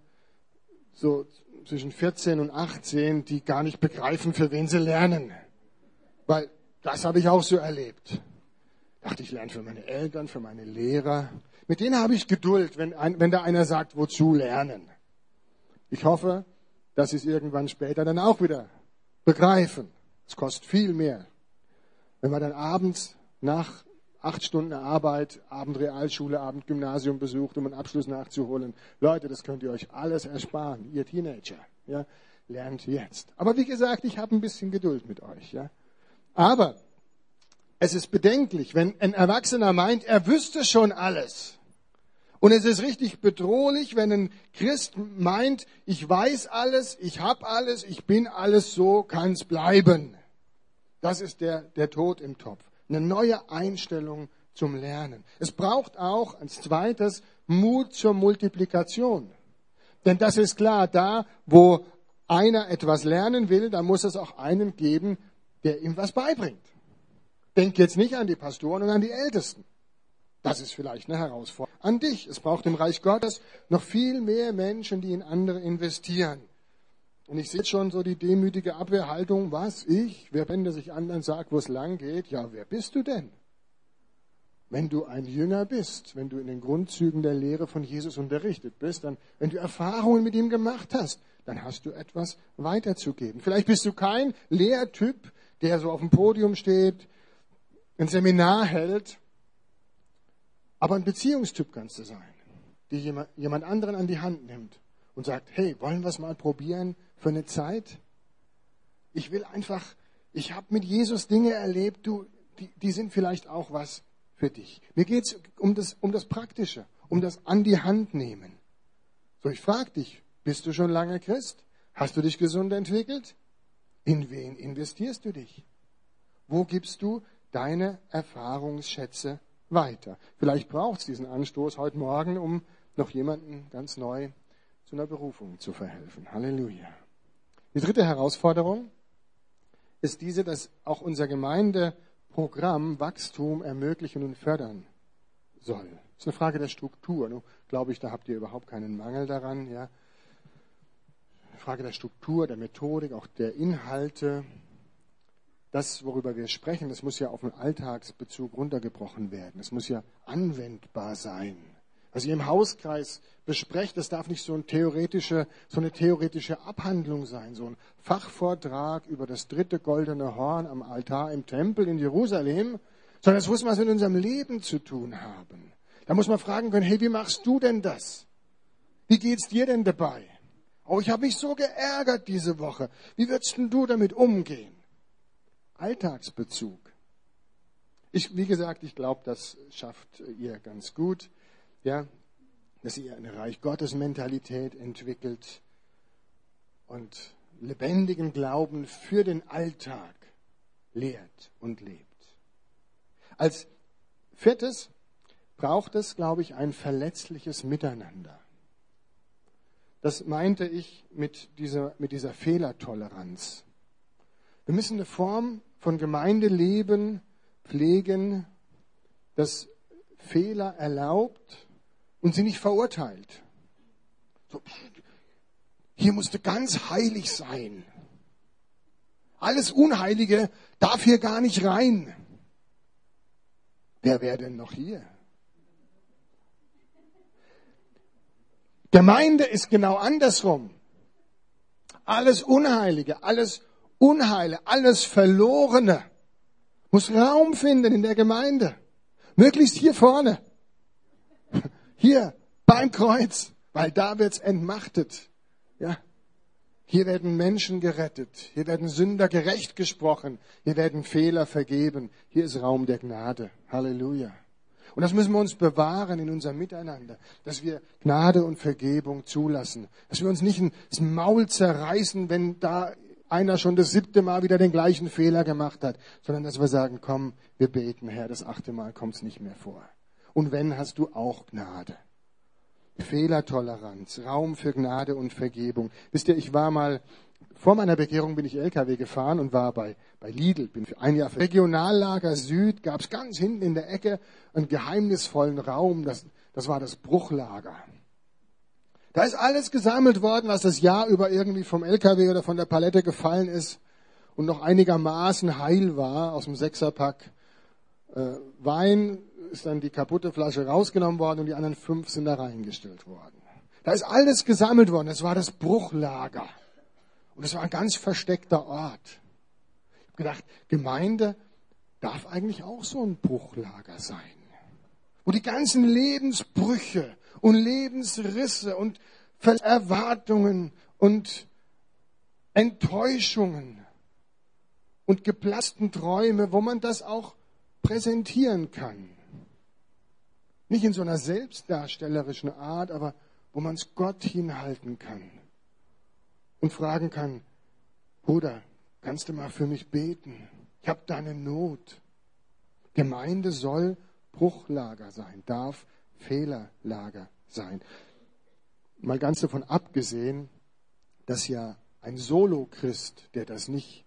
so zwischen vierzehn und achtzehn, die gar nicht begreifen, für wen sie lernen. Weil das habe ich auch so erlebt. Dachte, ich lerne für meine Eltern, für meine Lehrer. Mit denen habe ich Geduld, wenn, ein, wenn da einer sagt, wozu lernen. Ich hoffe, dass sie es irgendwann später dann auch wieder begreifen. Es kostet viel mehr. Wenn man dann abends nach acht Stunden Arbeit, Abendrealschule, Abendgymnasium besucht, um einen Abschluss nachzuholen. Leute, das könnt ihr euch alles ersparen. Ihr Teenager, ja, lernt jetzt. Aber wie gesagt, ich habe ein bisschen Geduld mit euch. Ja. Aber es ist bedenklich, wenn ein Erwachsener meint, er wüsste schon alles. Und es ist richtig bedrohlich, wenn ein Christ meint, ich weiß alles, ich habe alles, ich bin alles, so kann es bleiben. Das ist der, der Tod im Topf. Eine neue Einstellung zum Lernen. Es braucht auch als zweites Mut zur Multiplikation. Denn das ist klar, da wo einer etwas lernen will, da muss es auch einen geben, der ihm was beibringt. Denk jetzt nicht an die Pastoren und an die Ältesten. Das ist vielleicht eine Herausforderung. An dich. Es braucht im Reich Gottes noch viel mehr Menschen, die in andere investieren. Und ich sehe schon so die demütige Abwehrhaltung, was, ich, wer wende sich an und sagt, wo es lang geht, ja, wer bist du denn? Wenn du ein Jünger bist, wenn du in den Grundzügen der Lehre von Jesus unterrichtet bist, dann, wenn du Erfahrungen mit ihm gemacht hast, dann hast du etwas weiterzugeben. Vielleicht bist du kein Lehrtyp, der so auf dem Podium steht, ein Seminar hält, aber ein Beziehungstyp kannst du sein, die jemand, jemand anderen an die Hand nimmt und sagt, hey, wollen wir es mal probieren für eine Zeit? Ich will einfach, ich habe mit Jesus Dinge erlebt, du, die, die sind vielleicht auch was für dich. Mir geht es um das, um das Praktische, um das an die Hand nehmen. So, ich frage dich, bist du schon lange Christ? Hast du dich gesund entwickelt? In wen investierst du dich? Wo gibst du deine Erfahrungsschätze weiter? Vielleicht braucht es diesen Anstoß heute Morgen, um noch jemanden ganz neu zu einer Berufung zu verhelfen. Halleluja. Die dritte Herausforderung ist diese, dass auch unser Gemeindeprogramm Wachstum ermöglichen und fördern soll. Das ist eine Frage der Struktur. Nun glaube ich, da habt ihr überhaupt keinen Mangel daran. Ja. Eine Frage der Struktur, der Methodik, auch der Inhalte. Das, worüber wir sprechen, das muss ja auf den Alltagsbezug runtergebrochen werden. Es muss ja anwendbar sein. Was ihr im Hauskreis besprecht, das darf nicht so, ein theoretische, so eine theoretische Abhandlung sein, so ein Fachvortrag über das dritte goldene Horn am Altar im Tempel in Jerusalem, sondern es muss was mit unserem Leben zu tun haben. Da muss man fragen können, hey, wie machst du denn das? Wie geht's dir denn dabei? Oh, ich habe mich so geärgert diese Woche. Wie würdest denn du damit umgehen? Alltagsbezug. Ich, wie gesagt, ich glaube, das schafft ihr ganz gut. Ja, dass ihr eine Reich Gottes Mentalität entwickelt und lebendigen Glauben für den Alltag lehrt und lebt. Als viertes braucht es, glaube ich, ein verletzliches Miteinander. Das meinte ich mit dieser, mit dieser Fehlertoleranz. Wir müssen eine Form von Gemeindeleben pflegen, das Fehler erlaubt und sie nicht verurteilt. So, hier musst du ganz heilig sein. Alles Unheilige darf hier gar nicht rein. Wer wäre denn noch hier? Gemeinde ist genau andersrum. Alles Unheilige, alles Unheile, alles Verlorene muss Raum finden in der Gemeinde. Möglichst hier vorne. Hier beim Kreuz, weil da wird's entmachtet. Ja. Hier werden Menschen gerettet. Hier werden Sünder gerecht gesprochen. Hier werden Fehler vergeben. Hier ist Raum der Gnade. Halleluja. Und das müssen wir uns bewahren in unserem Miteinander, dass wir Gnade und Vergebung zulassen. Dass wir uns nicht ins Maul zerreißen, wenn da einer schon das siebte Mal wieder den gleichen Fehler gemacht hat, sondern dass wir sagen, komm, wir beten, Herr, das achte Mal kommt es nicht mehr vor. Und wenn, hast du auch Gnade. Fehlertoleranz, Raum für Gnade und Vergebung. Wisst ihr, ich war mal, vor meiner Bekehrung bin ich L K W gefahren und war bei, bei Lidl. Bin für ein Jahr für Regionallager Süd, gab es ganz hinten in der Ecke einen geheimnisvollen Raum, das, das war das Bruchlager. Da ist alles gesammelt worden, was das Jahr über irgendwie vom L K W oder von der Palette gefallen ist und noch einigermaßen heil war aus dem Sechserpack. Äh, Wein ist dann die kaputte Flasche rausgenommen worden und die anderen fünf sind da reingestellt worden. Da ist alles gesammelt worden. Das war das Bruchlager. Und das war ein ganz versteckter Ort. Ich habe gedacht, Gemeinde darf eigentlich auch so ein Bruchlager sein. Wo die ganzen Lebensbrüche und Lebensrisse und Erwartungen und Enttäuschungen und geplassten Träume, wo man das auch präsentieren kann. Nicht in so einer selbstdarstellerischen Art, aber wo man es Gott hinhalten kann und fragen kann, Bruder, kannst du mal für mich beten? Ich habe da eine Not. Gemeinde soll Bruchlager sein, darf Fehlerlager sein. Mal ganz davon abgesehen, dass ja ein Solo-Christ, der das nicht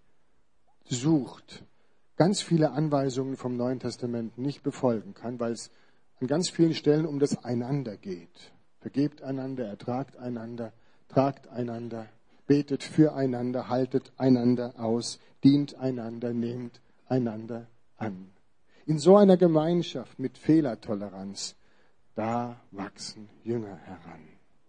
sucht, ganz viele Anweisungen vom Neuen Testament nicht befolgen kann, weil es an ganz vielen Stellen um das Einander geht. Vergebt einander, ertragt einander, tragt einander, betet füreinander, haltet einander aus, dient einander, nehmt einander an. In so einer Gemeinschaft mit Fehlertoleranz, da wachsen Jünger heran.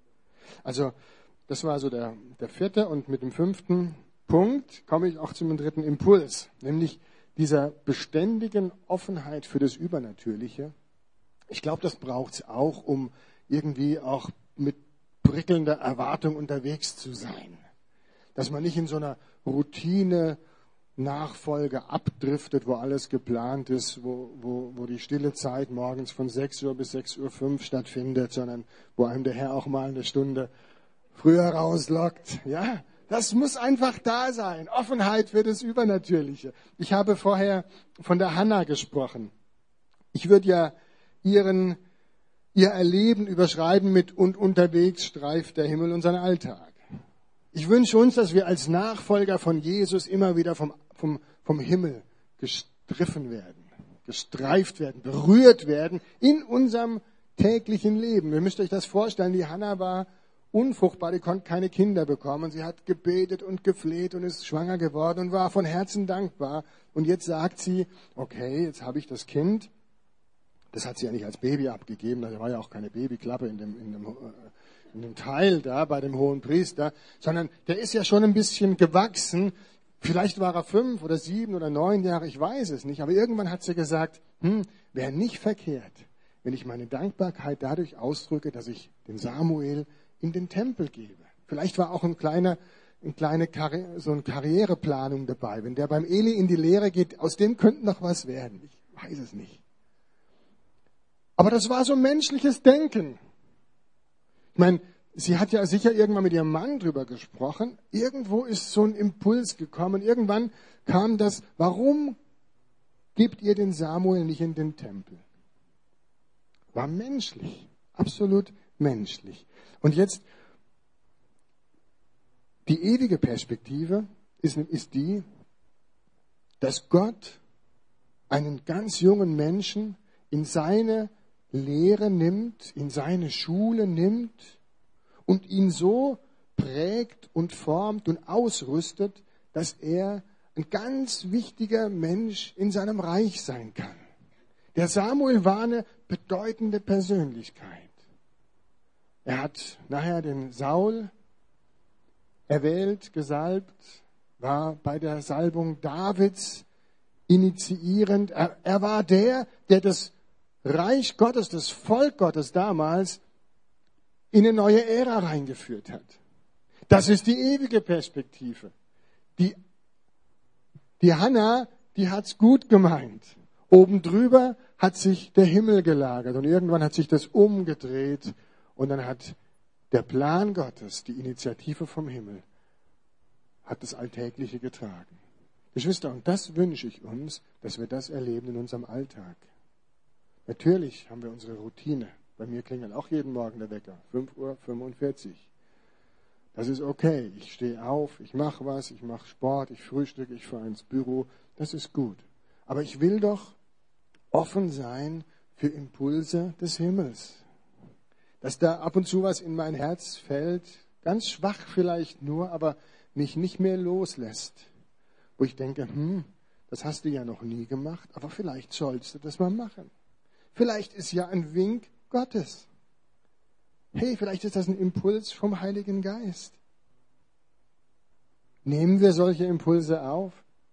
Also das war so der, der vierte und mit dem fünften Punkt komme ich auch zum dritten Impuls, nämlich dieser beständigen Offenheit für das Übernatürliche. Ich glaube, das braucht es auch, um irgendwie auch mit prickelnder Erwartung unterwegs zu sein. Dass man nicht in so einer Routine Nachfolge abdriftet, wo alles geplant ist, wo, wo, wo die stille Zeit morgens von sechs Uhr bis sechs Uhr fünf stattfindet, sondern wo einem der Herr auch mal eine Stunde früher rauslockt. Ja, das muss einfach da sein. Offenheit für das Übernatürliche. Ich habe vorher von der Hannah gesprochen. Ich würde ja ihren, ihr Erleben überschreiben mit und unterwegs streift der Himmel unseren Alltag. Ich wünsche uns, dass wir als Nachfolger von Jesus immer wieder vom, vom, vom Himmel gestriffen werden, gestreift werden, berührt werden in unserem täglichen Leben. Ihr müsst euch das vorstellen, die Hannah war unfruchtbar, die konnte keine Kinder bekommen. Sie hat gebetet und gefleht und ist schwanger geworden und war von Herzen dankbar. Und jetzt sagt sie, okay, jetzt habe ich das Kind. Das hat sie ja nicht als Baby abgegeben, da war ja auch keine Babyklappe in dem, in dem, in dem Teil da bei dem hohen Priester, sondern der ist ja schon ein bisschen gewachsen. Vielleicht war er fünf oder sieben oder neun Jahre, ich weiß es nicht. Aber irgendwann hat sie gesagt, hm, wäre nicht verkehrt, wenn ich meine Dankbarkeit dadurch ausdrücke, dass ich den Samuel in den Tempel gebe. Vielleicht war auch ein kleiner, eine kleine Karri- so eine Karriereplanung dabei. Wenn der beim Eli in die Lehre geht, aus dem könnte noch was werden. Ich weiß es nicht. Aber das war so menschliches Denken. Ich meine, sie hat ja sicher irgendwann mit ihrem Mann drüber gesprochen. Irgendwo ist so ein Impuls gekommen. Irgendwann kam das, warum gebt ihr den Samuel nicht in den Tempel? War menschlich, absolut menschlich. Und jetzt, die ewige Perspektive ist, ist die, dass Gott einen ganz jungen Menschen in seine Lehre nimmt, in seine Schule nimmt und ihn so prägt und formt und ausrüstet, dass er ein ganz wichtiger Mensch in seinem Reich sein kann. Der Samuel war eine bedeutende Persönlichkeit. Er hat nachher den Saul erwählt, gesalbt, war bei der Salbung Davids initiierend. Er, er war der, der das Reich Gottes, das Volk Gottes damals in eine neue Ära reingeführt hat. Das ist die ewige Perspektive. Die, die Hannah, die hat's gut gemeint. Oben drüber hat sich der Himmel gelagert und irgendwann hat sich das umgedreht und dann hat der Plan Gottes, die Initiative vom Himmel, hat das Alltägliche getragen. Geschwister, und das wünsche ich uns, dass wir das erleben in unserem Alltag. Natürlich haben wir unsere Routine. Bei mir klingelt auch jeden Morgen der Wecker, fünf Uhr fünfundvierzig. Das ist okay. Ich stehe auf, ich mache was, ich mache Sport, ich frühstücke, ich fahre ins Büro. Das ist gut. Aber ich will doch offen sein für Impulse des Himmels. Dass da ab und zu was in mein Herz fällt, ganz schwach vielleicht nur, aber mich nicht mehr loslässt. Wo ich denke, hm, das hast du ja noch nie gemacht, aber vielleicht sollst du das mal machen. Vielleicht ist ja ein Wink Gottes. Hey, vielleicht ist das ein Impuls vom Heiligen Geist. Nehmen wir solche Impulse auf?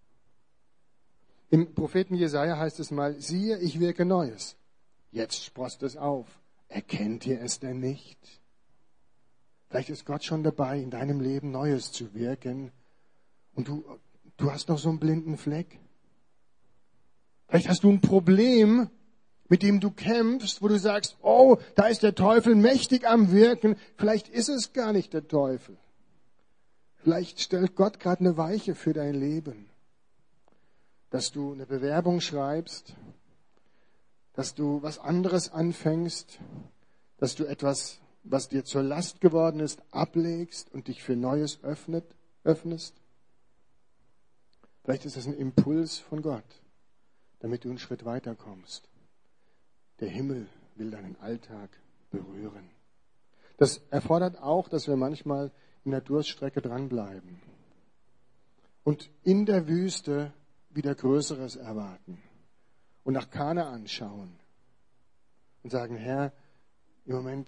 Im Propheten Jesaja heißt es mal, siehe, ich wirke Neues. Jetzt sproßt es auf. Erkennt ihr es denn nicht? Vielleicht ist Gott schon dabei, in deinem Leben Neues zu wirken. Und du, du hast noch so einen blinden Fleck. Vielleicht hast du ein Problem, mit dem du kämpfst, wo du sagst, oh, da ist der Teufel mächtig am Wirken. Vielleicht ist es gar nicht der Teufel. Vielleicht stellt Gott gerade eine Weiche für dein Leben. Dass du eine Bewerbung schreibst, dass du was anderes anfängst, dass du etwas, was dir zur Last geworden ist, ablegst und dich für Neues öffnet, öffnest. Vielleicht ist das ein Impuls von Gott, damit du einen Schritt weiterkommst. Der Himmel will deinen Alltag berühren. Das erfordert auch, dass wir manchmal in der Durststrecke dranbleiben und in der Wüste wieder Größeres erwarten und nach Kanaan schauen und sagen, Herr, im Moment,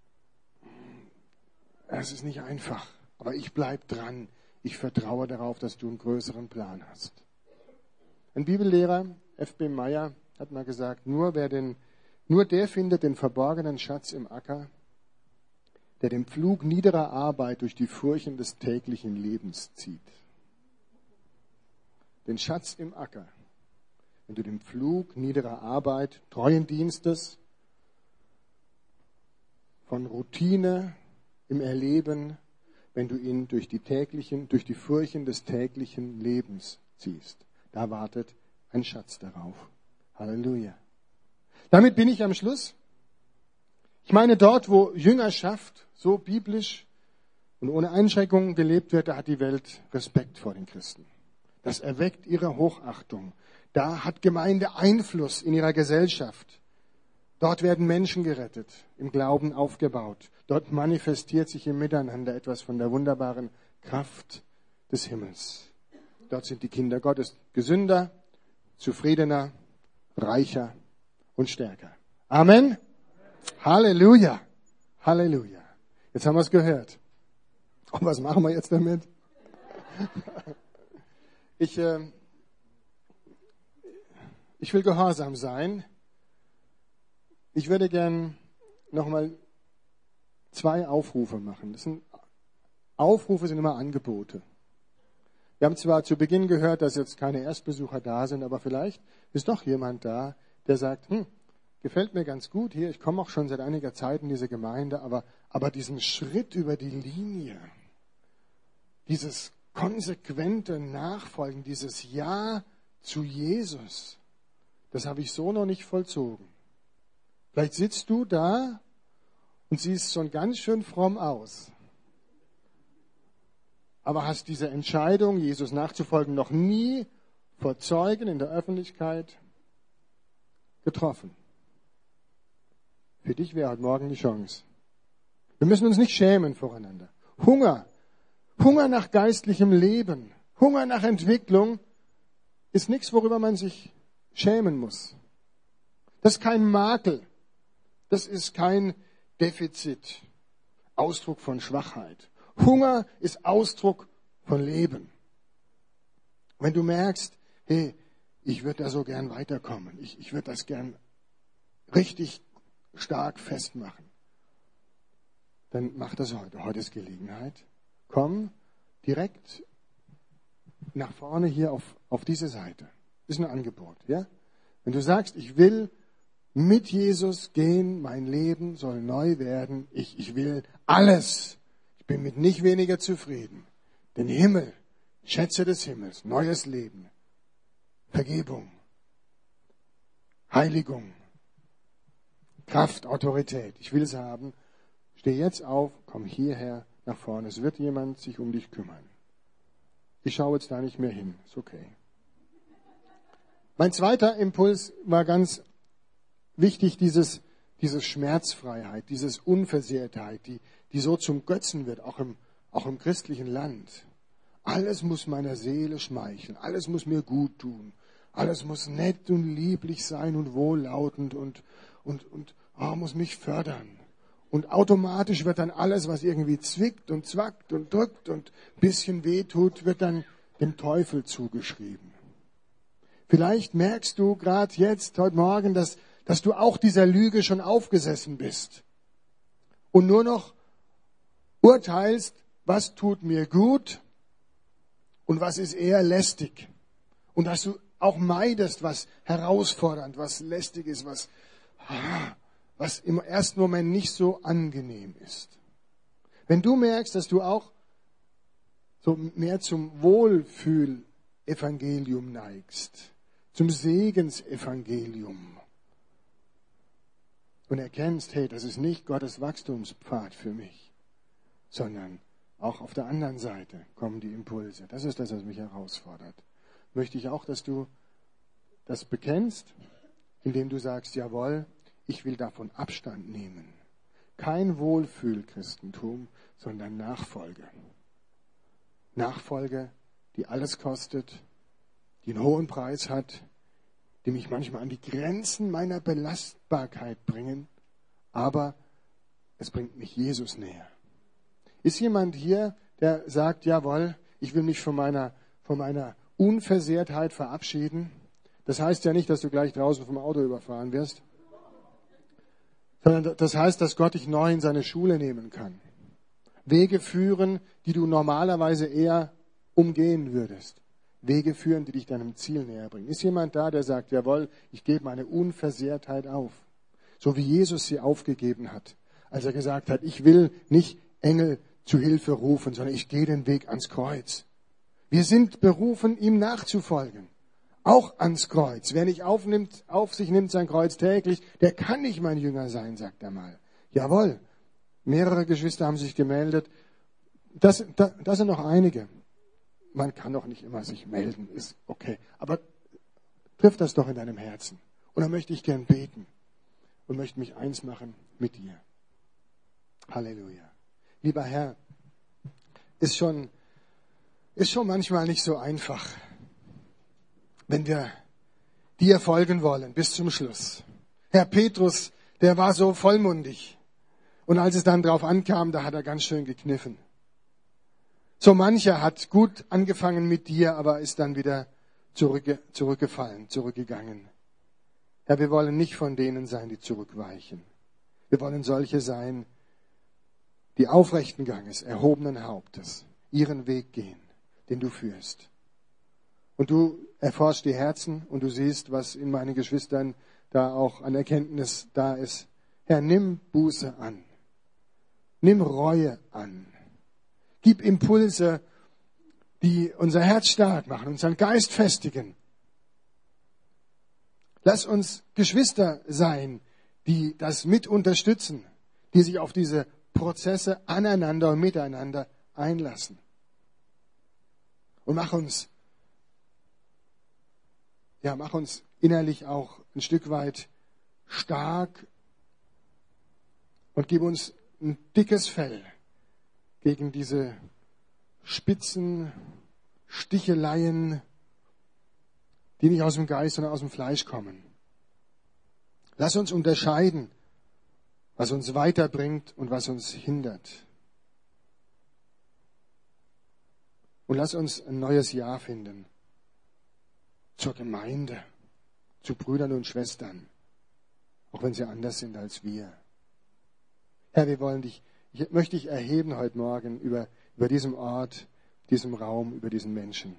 es ist nicht einfach, aber ich bleibe dran. Ich vertraue darauf, dass du einen größeren Plan hast. Ein Bibellehrer, F B Meyer, hat mal gesagt, nur wer den Nur der findet den verborgenen Schatz im Acker, der den Pflug niederer Arbeit durch die Furchen des täglichen Lebens zieht. Den Schatz im Acker. Wenn du den Pflug niederer Arbeit, treuen Dienstes, von Routine im Erleben, wenn du ihn durch die täglichen, durch die Furchen des täglichen Lebens ziehst. Da wartet ein Schatz darauf. Halleluja. Damit bin ich am Schluss. Ich meine, dort, wo Jüngerschaft so biblisch und ohne Einschränkungen gelebt wird, da hat die Welt Respekt vor den Christen. Das erweckt ihre Hochachtung. Da hat Gemeinde Einfluss in ihrer Gesellschaft. Dort werden Menschen gerettet, im Glauben aufgebaut. Dort manifestiert sich im Miteinander etwas von der wunderbaren Kraft des Himmels. Dort sind die Kinder Gottes gesünder, zufriedener, reicher und stärker. Amen. Halleluja. Halleluja. Jetzt haben wir es gehört. Und was machen wir jetzt damit? Ich, äh, ich will gehorsam sein. Ich würde gern nochmal zwei Aufrufe machen. Das sind, Aufrufe sind immer Angebote. Wir haben zwar zu Beginn gehört, dass jetzt keine Erstbesucher da sind, aber vielleicht ist doch jemand da, der sagt, hm, gefällt mir ganz gut hier, ich komme auch schon seit einiger Zeit in diese Gemeinde, aber, aber diesen Schritt über die Linie, dieses konsequente Nachfolgen, dieses Ja zu Jesus, das habe ich so noch nicht vollzogen. Vielleicht sitzt du da und siehst schon ganz schön fromm aus, aber hast diese Entscheidung, Jesus nachzufolgen, noch nie vor Zeugen in der Öffentlichkeit getroffen. Für dich wäre heute Morgen die Chance. Wir müssen uns nicht schämen voreinander. Hunger, Hunger nach geistlichem Leben, Hunger nach Entwicklung ist nichts, worüber man sich schämen muss. Das ist kein Makel. Das ist kein Defizit. Ausdruck von Schwachheit. Hunger ist Ausdruck von Leben. Wenn du merkst, hey, ich würde da so gern weiterkommen. Ich, ich würde das gern richtig stark festmachen. Dann mach das heute. Heute ist Gelegenheit. Komm direkt nach vorne hier auf, auf diese Seite. Ist ein Angebot, ja? Wenn du sagst, ich will mit Jesus gehen, mein Leben soll neu werden, ich, ich will alles. Ich bin mit nicht weniger zufrieden. Den Himmel, Schätze des Himmels, neues Leben, Vergebung, Heiligung, Kraft, Autorität. Ich will es haben. Steh jetzt auf, komm hierher nach vorne. Es wird jemand sich um dich kümmern. Ich schaue jetzt da nicht mehr hin. Ist okay. Mein zweiter Impuls war ganz wichtig, dieses, dieses Schmerzfreiheit, dieses Unversehrtheit, die, die so zum Götzen wird, auch im, auch im christlichen Land. Alles muss meiner Seele schmeicheln, alles muss mir gut tun, alles muss nett und lieblich sein und wohllautend und, und, und oh, muss mich fördern. Und automatisch wird dann alles, was irgendwie zwickt und zwackt und drückt und ein bisschen wehtut, wird dann dem Teufel zugeschrieben. Vielleicht merkst du gerade jetzt, heute Morgen, dass, dass du auch dieser Lüge schon aufgesessen bist. Und nur noch urteilst, was tut mir gut und was ist eher lästig. Und dass du auch meidest, was herausfordernd, was lästig ist, was, was im ersten Moment nicht so angenehm ist. Wenn du merkst, dass du auch so mehr zum Wohlfühl-Evangelium neigst, zum Segensevangelium und erkennst, hey, das ist nicht Gottes Wachstumspfad für mich, sondern auch auf der anderen Seite kommen die Impulse. Das ist das, was mich herausfordert. Möchte ich auch, dass du das bekennst, indem du sagst, jawohl, ich will davon Abstand nehmen. Kein Wohlfühl-Christentum, sondern Nachfolge. Nachfolge, die alles kostet, die einen hohen Preis hat, die mich manchmal an die Grenzen meiner Belastbarkeit bringen, aber es bringt mich Jesus näher. Ist jemand hier, der sagt, jawohl, ich will mich von meiner, von meiner Unversehrtheit verabschieden? Das heißt ja nicht, dass du gleich draußen vom Auto überfahren wirst, sondern das heißt, dass Gott dich neu in seine Schule nehmen kann. Wege führen, die du normalerweise eher umgehen würdest. Wege führen, die dich deinem Ziel näher bringen. Ist jemand da, der sagt, jawohl, ich gebe meine Unversehrtheit auf. So wie Jesus sie aufgegeben hat, als er gesagt hat, ich will nicht Engel zu Hilfe rufen, sondern ich gehe den Weg ans Kreuz. Wir sind berufen, ihm nachzufolgen. Auch ans Kreuz. Wer nicht aufnimmt, auf sich nimmt sein Kreuz täglich, der kann nicht mein Jünger sein, sagt er mal. Jawohl. Mehrere Geschwister haben sich gemeldet. Das, das, das sind noch einige. Man kann doch nicht immer sich melden, ist okay. Aber triff das doch in deinem Herzen. Und dann möchte ich gern beten und möchte mich eins machen mit dir. Halleluja. Lieber Herr, ist schon, ist schon manchmal nicht so einfach, wenn wir dir folgen wollen bis zum Schluss. Herr Petrus, der war so vollmundig. Und als es dann drauf ankam, da hat er ganz schön gekniffen. So mancher hat gut angefangen mit dir, aber ist dann wieder zurückge- zurückgefallen, zurückgegangen. Herr, wir wollen nicht von denen sein, die zurückweichen. Wir wollen solche sein, die aufrechten Ganges, erhobenen Hauptes, ihren Weg gehen, den du führst. Und du erforschst die Herzen und du siehst, was in meinen Geschwistern da auch an Erkenntnis da ist. Herr, nimm Buße an. Nimm Reue an. Gib Impulse, die unser Herz stark machen, unseren Geist festigen. Lass uns Geschwister sein, die das mit unterstützen, die sich auf diese Prozesse aneinander und miteinander einlassen. Und mach uns, ja, mach uns innerlich auch ein Stück weit stark Und gib uns ein dickes Fell gegen diese Spitzen, Sticheleien, die nicht aus dem Geist, sondern aus dem Fleisch kommen. Lass uns unterscheiden, was uns weiterbringt und was uns hindert. Und lass uns ein neues Ja finden. Zur Gemeinde, zu Brüdern und Schwestern, auch wenn sie anders sind als wir. Herr, wir wollen dich, ich möchte dich erheben heute Morgen über, über diesem Ort, diesem Raum, über diesen Menschen.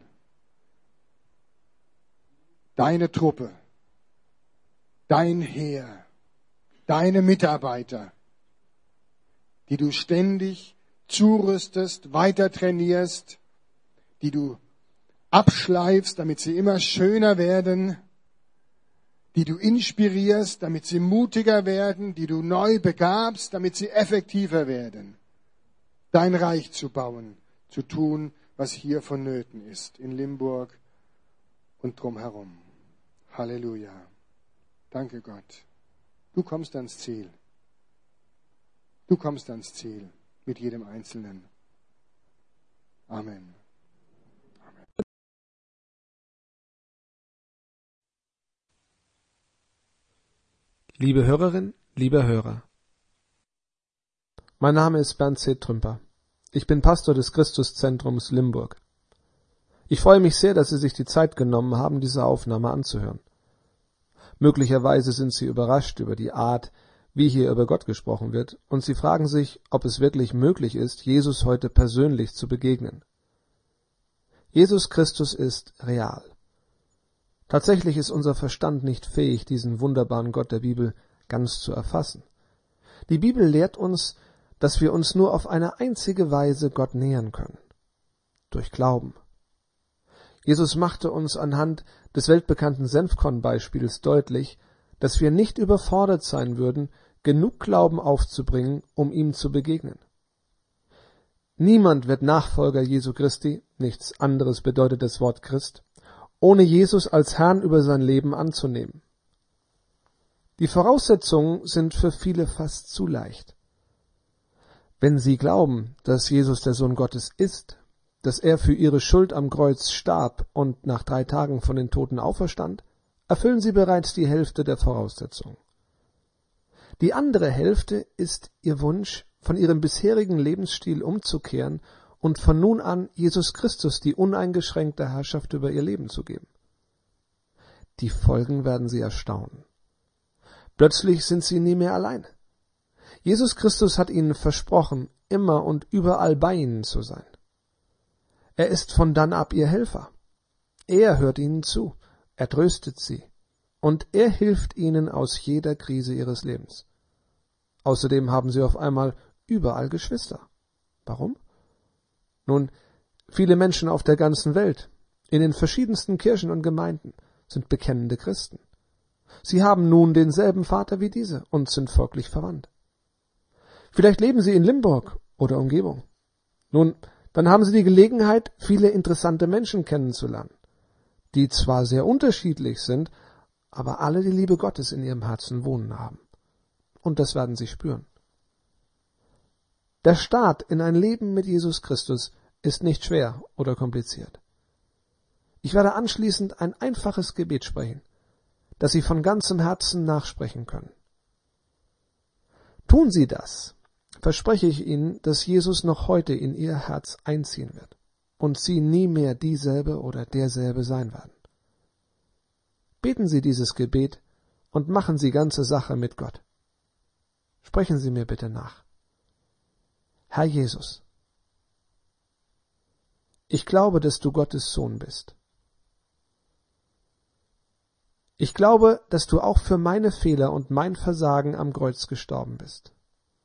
Deine Truppe, dein Heer, deine Mitarbeiter, die du ständig zurüstest, weiter trainierst, die du abschleifst, damit sie immer schöner werden, die du inspirierst, damit sie mutiger werden, die du neu begabst, damit sie effektiver werden, dein Reich zu bauen, zu tun, was hier vonnöten ist, in Limburg und drumherum. Halleluja. Danke Gott. Du kommst ans Ziel. Du kommst ans Ziel mit jedem Einzelnen. Amen. Liebe Hörerin, lieber Hörer, mein Name ist Bernd C. Trümper. Ich bin Pastor des Christuszentrums Limburg. Ich freue mich sehr, dass Sie sich die Zeit genommen haben, diese Aufnahme anzuhören. Möglicherweise sind Sie überrascht über die Art, wie hier über Gott gesprochen wird, und Sie fragen sich, ob es wirklich möglich ist, Jesus heute persönlich zu begegnen. Jesus Christus ist real. Tatsächlich ist unser Verstand nicht fähig, diesen wunderbaren Gott der Bibel ganz zu erfassen. Die Bibel lehrt uns, dass wir uns nur auf eine einzige Weise Gott nähern können: durch Glauben. Jesus machte uns anhand des weltbekannten Senfkorn-Beispiels deutlich, dass wir nicht überfordert sein würden, genug Glauben aufzubringen, um ihm zu begegnen. Niemand wird Nachfolger Jesu Christi, nichts anderes bedeutet das Wort Christ, ohne Jesus als Herrn über sein Leben anzunehmen. Die Voraussetzungen sind für viele fast zu leicht. Wenn sie glauben, dass Jesus der Sohn Gottes ist, dass er für ihre Schuld am Kreuz starb und nach drei Tagen von den Toten auferstand, erfüllen sie bereits die Hälfte der Voraussetzungen. Die andere Hälfte ist ihr Wunsch, von ihrem bisherigen Lebensstil umzukehren und von nun an Jesus Christus die uneingeschränkte Herrschaft über ihr Leben zu geben. Die Folgen werden sie erstaunen. Plötzlich sind sie nie mehr allein. Jesus Christus hat ihnen versprochen, immer und überall bei ihnen zu sein. Er ist von dann ab ihr Helfer. Er hört ihnen zu, er tröstet sie und er hilft ihnen aus jeder Krise ihres Lebens. Außerdem haben sie auf einmal überall Geschwister. Warum? Nun, viele Menschen auf der ganzen Welt, in den verschiedensten Kirchen und Gemeinden, sind bekennende Christen. Sie haben nun denselben Vater wie diese und sind folglich verwandt. Vielleicht leben sie in Limburg oder Umgebung. Nun, dann haben sie die Gelegenheit, viele interessante Menschen kennenzulernen, die zwar sehr unterschiedlich sind, aber alle die Liebe Gottes in ihrem Herzen wohnen haben. Und das werden sie spüren. Der Start in ein Leben mit Jesus Christus ist nicht schwer oder kompliziert. Ich werde anschließend ein einfaches Gebet sprechen, das Sie von ganzem Herzen nachsprechen können. Tun Sie das, verspreche ich Ihnen, dass Jesus noch heute in Ihr Herz einziehen wird und Sie nie mehr dieselbe oder derselbe sein werden. Beten Sie dieses Gebet und machen Sie ganze Sache mit Gott. Sprechen Sie mir bitte nach. Herr Jesus, ich glaube, dass du Gottes Sohn bist. Ich glaube, dass du auch für meine Fehler und mein Versagen am Kreuz gestorben bist.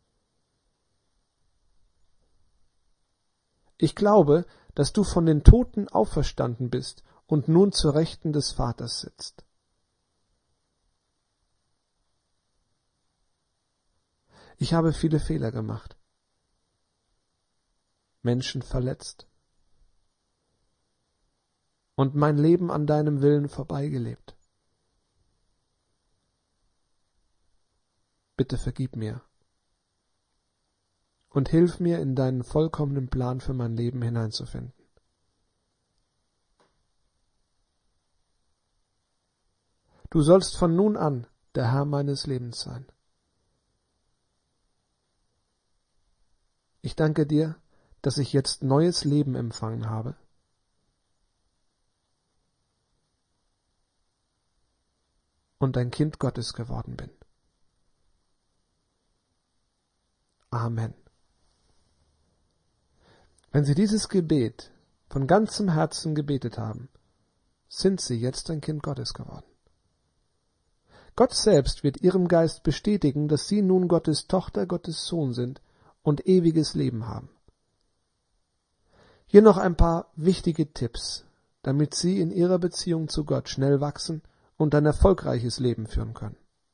Ich glaube, dass du von den Toten auferstanden bist und nun zur Rechten des Vaters sitzt. Ich habe viele Fehler gemacht, Menschen verletzt und mein Leben an deinem Willen vorbeigelebt. Bitte vergib mir und hilf mir, in deinen vollkommenen Plan für mein Leben hineinzufinden. Du sollst von nun an der Herr meines Lebens sein. Ich danke dir, dass ich jetzt neues Leben empfangen habe. Und ein Kind Gottes geworden bin. Amen. Wenn Sie dieses Gebet von ganzem Herzen gebetet haben, sind Sie jetzt ein Kind Gottes geworden. Gott selbst wird Ihrem Geist bestätigen, dass Sie nun Gottes Tochter, Gottes Sohn sind und ewiges Leben haben. Hier noch ein paar wichtige Tipps, damit Sie in Ihrer Beziehung zu Gott schnell wachsen und ein erfolgreiches Leben führen können.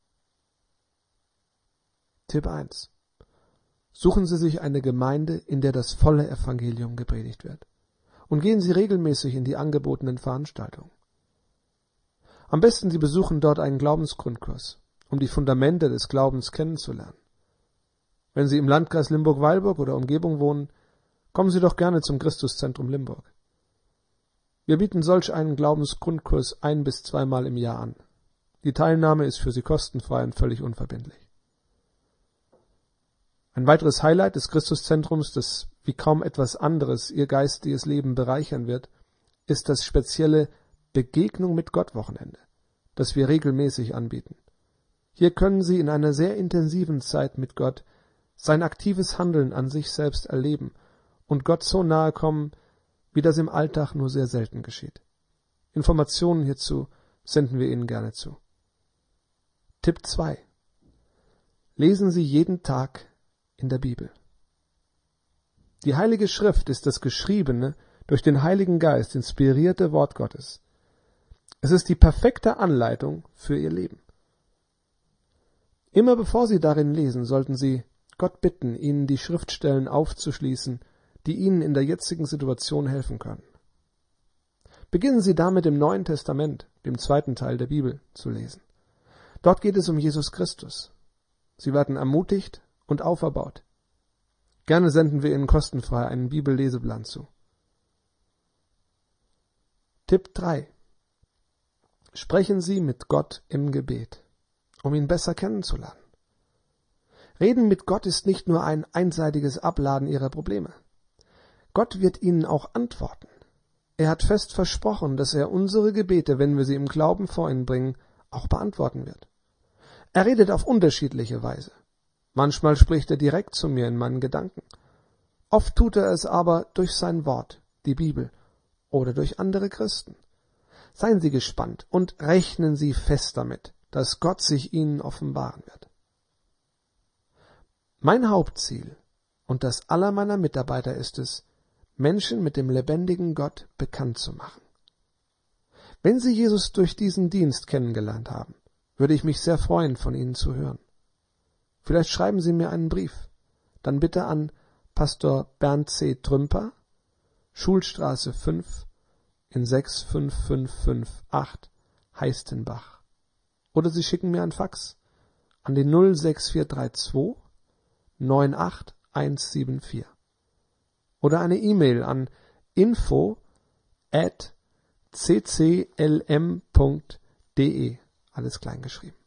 Tipp eins. Suchen Sie sich eine Gemeinde, in der das volle Evangelium gepredigt wird. Und gehen Sie regelmäßig in die angebotenen Veranstaltungen. Am besten Sie besuchen dort einen Glaubensgrundkurs, um die Fundamente des Glaubens kennenzulernen. Wenn Sie im Landkreis Limburg-Weilburg oder Umgebung wohnen, kommen Sie doch gerne zum Christuszentrum Limburg. Wir bieten solch einen Glaubensgrundkurs ein- bis zweimal im Jahr an. Die Teilnahme ist für Sie kostenfrei und völlig unverbindlich. Ein weiteres Highlight des Christuszentrums, das wie kaum etwas anderes Ihr geistiges Leben bereichern wird, ist das spezielle Begegnung mit Gott Wochenende, das wir regelmäßig anbieten. Hier können Sie in einer sehr intensiven Zeit mit Gott sein aktives Handeln an sich selbst erleben und Gott so nahe kommen, wie das im Alltag nur sehr selten geschieht. Informationen hierzu senden wir Ihnen gerne zu. Tipp zwei. Lesen Sie jeden Tag in der Bibel. Die Heilige Schrift ist das geschriebene, durch den Heiligen Geist inspirierte Wort Gottes. Es ist die perfekte Anleitung für Ihr Leben. Immer bevor Sie darin lesen, sollten Sie Gott bitten, Ihnen die Schriftstellen aufzuschließen, die Ihnen in der jetzigen Situation helfen können. Beginnen Sie damit im Neuen Testament, dem zweiten Teil der Bibel, zu lesen. Dort geht es um Jesus Christus. Sie werden ermutigt und auferbaut. Gerne senden wir Ihnen kostenfrei einen Bibelleseplan zu. Tipp drei. Sprechen Sie mit Gott im Gebet, um ihn besser kennenzulernen. Reden mit Gott ist nicht nur ein einseitiges Abladen Ihrer Probleme. Gott wird Ihnen auch antworten. Er hat fest versprochen, dass er unsere Gebete, wenn wir sie im Glauben vor ihn bringen, auch beantworten wird. Er redet auf unterschiedliche Weise. Manchmal spricht er direkt zu mir in meinen Gedanken. Oft tut er es aber durch sein Wort, die Bibel, oder durch andere Christen. Seien Sie gespannt und rechnen Sie fest damit, dass Gott sich Ihnen offenbaren wird. Mein Hauptziel und das aller meiner Mitarbeiter ist es, Menschen mit dem lebendigen Gott bekannt zu machen. Wenn Sie Jesus durch diesen Dienst kennengelernt haben, würde ich mich sehr freuen, von Ihnen zu hören. Vielleicht schreiben Sie mir einen Brief, dann bitte an Pastor Bernd C. Trümper, Schulstraße fünf in sechs fünf fünf fünf acht, Heistenbach. Oder Sie schicken mir ein Fax an die null sechs vier drei zwei neun acht eins sieben vier. Oder eine E-Mail an info at c c l m punkt d e, alles klein geschrieben.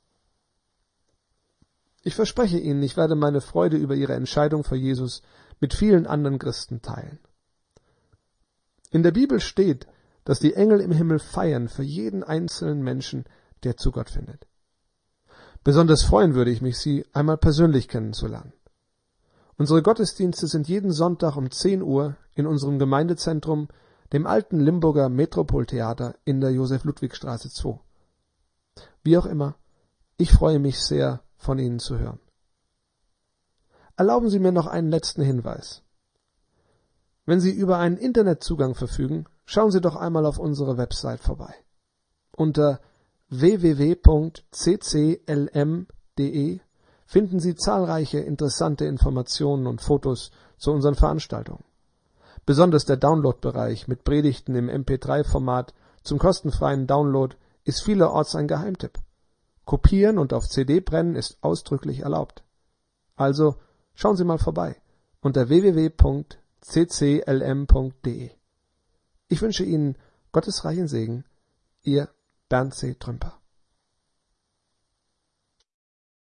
Ich verspreche Ihnen, ich werde meine Freude über Ihre Entscheidung für Jesus mit vielen anderen Christen teilen. In der Bibel steht, dass die Engel im Himmel feiern für jeden einzelnen Menschen, der zu Gott findet. Besonders freuen würde ich mich, Sie einmal persönlich kennenzulernen. Unsere Gottesdienste sind jeden Sonntag um zehn Uhr in unserem Gemeindezentrum, dem alten Limburger Metropoltheater in der Josef-Ludwig-Straße zwei. Wie auch immer, ich freue mich sehr, von Ihnen zu hören. Erlauben Sie mir noch einen letzten Hinweis. Wenn Sie über einen Internetzugang verfügen, schauen Sie doch einmal auf unsere Website vorbei. Unter w w w punkt c c l m punkt d e finden Sie zahlreiche interessante Informationen und Fotos zu unseren Veranstaltungen. Besonders der Download-Bereich mit Predigten im M P drei Format zum kostenfreien Download ist vielerorts ein Geheimtipp. Kopieren und auf C D brennen ist ausdrücklich erlaubt. Also schauen Sie mal vorbei unter w w w punkt c c l m punkt d e. Ich wünsche Ihnen Gottes reichen Segen. Ihr Bernd C. Trümper.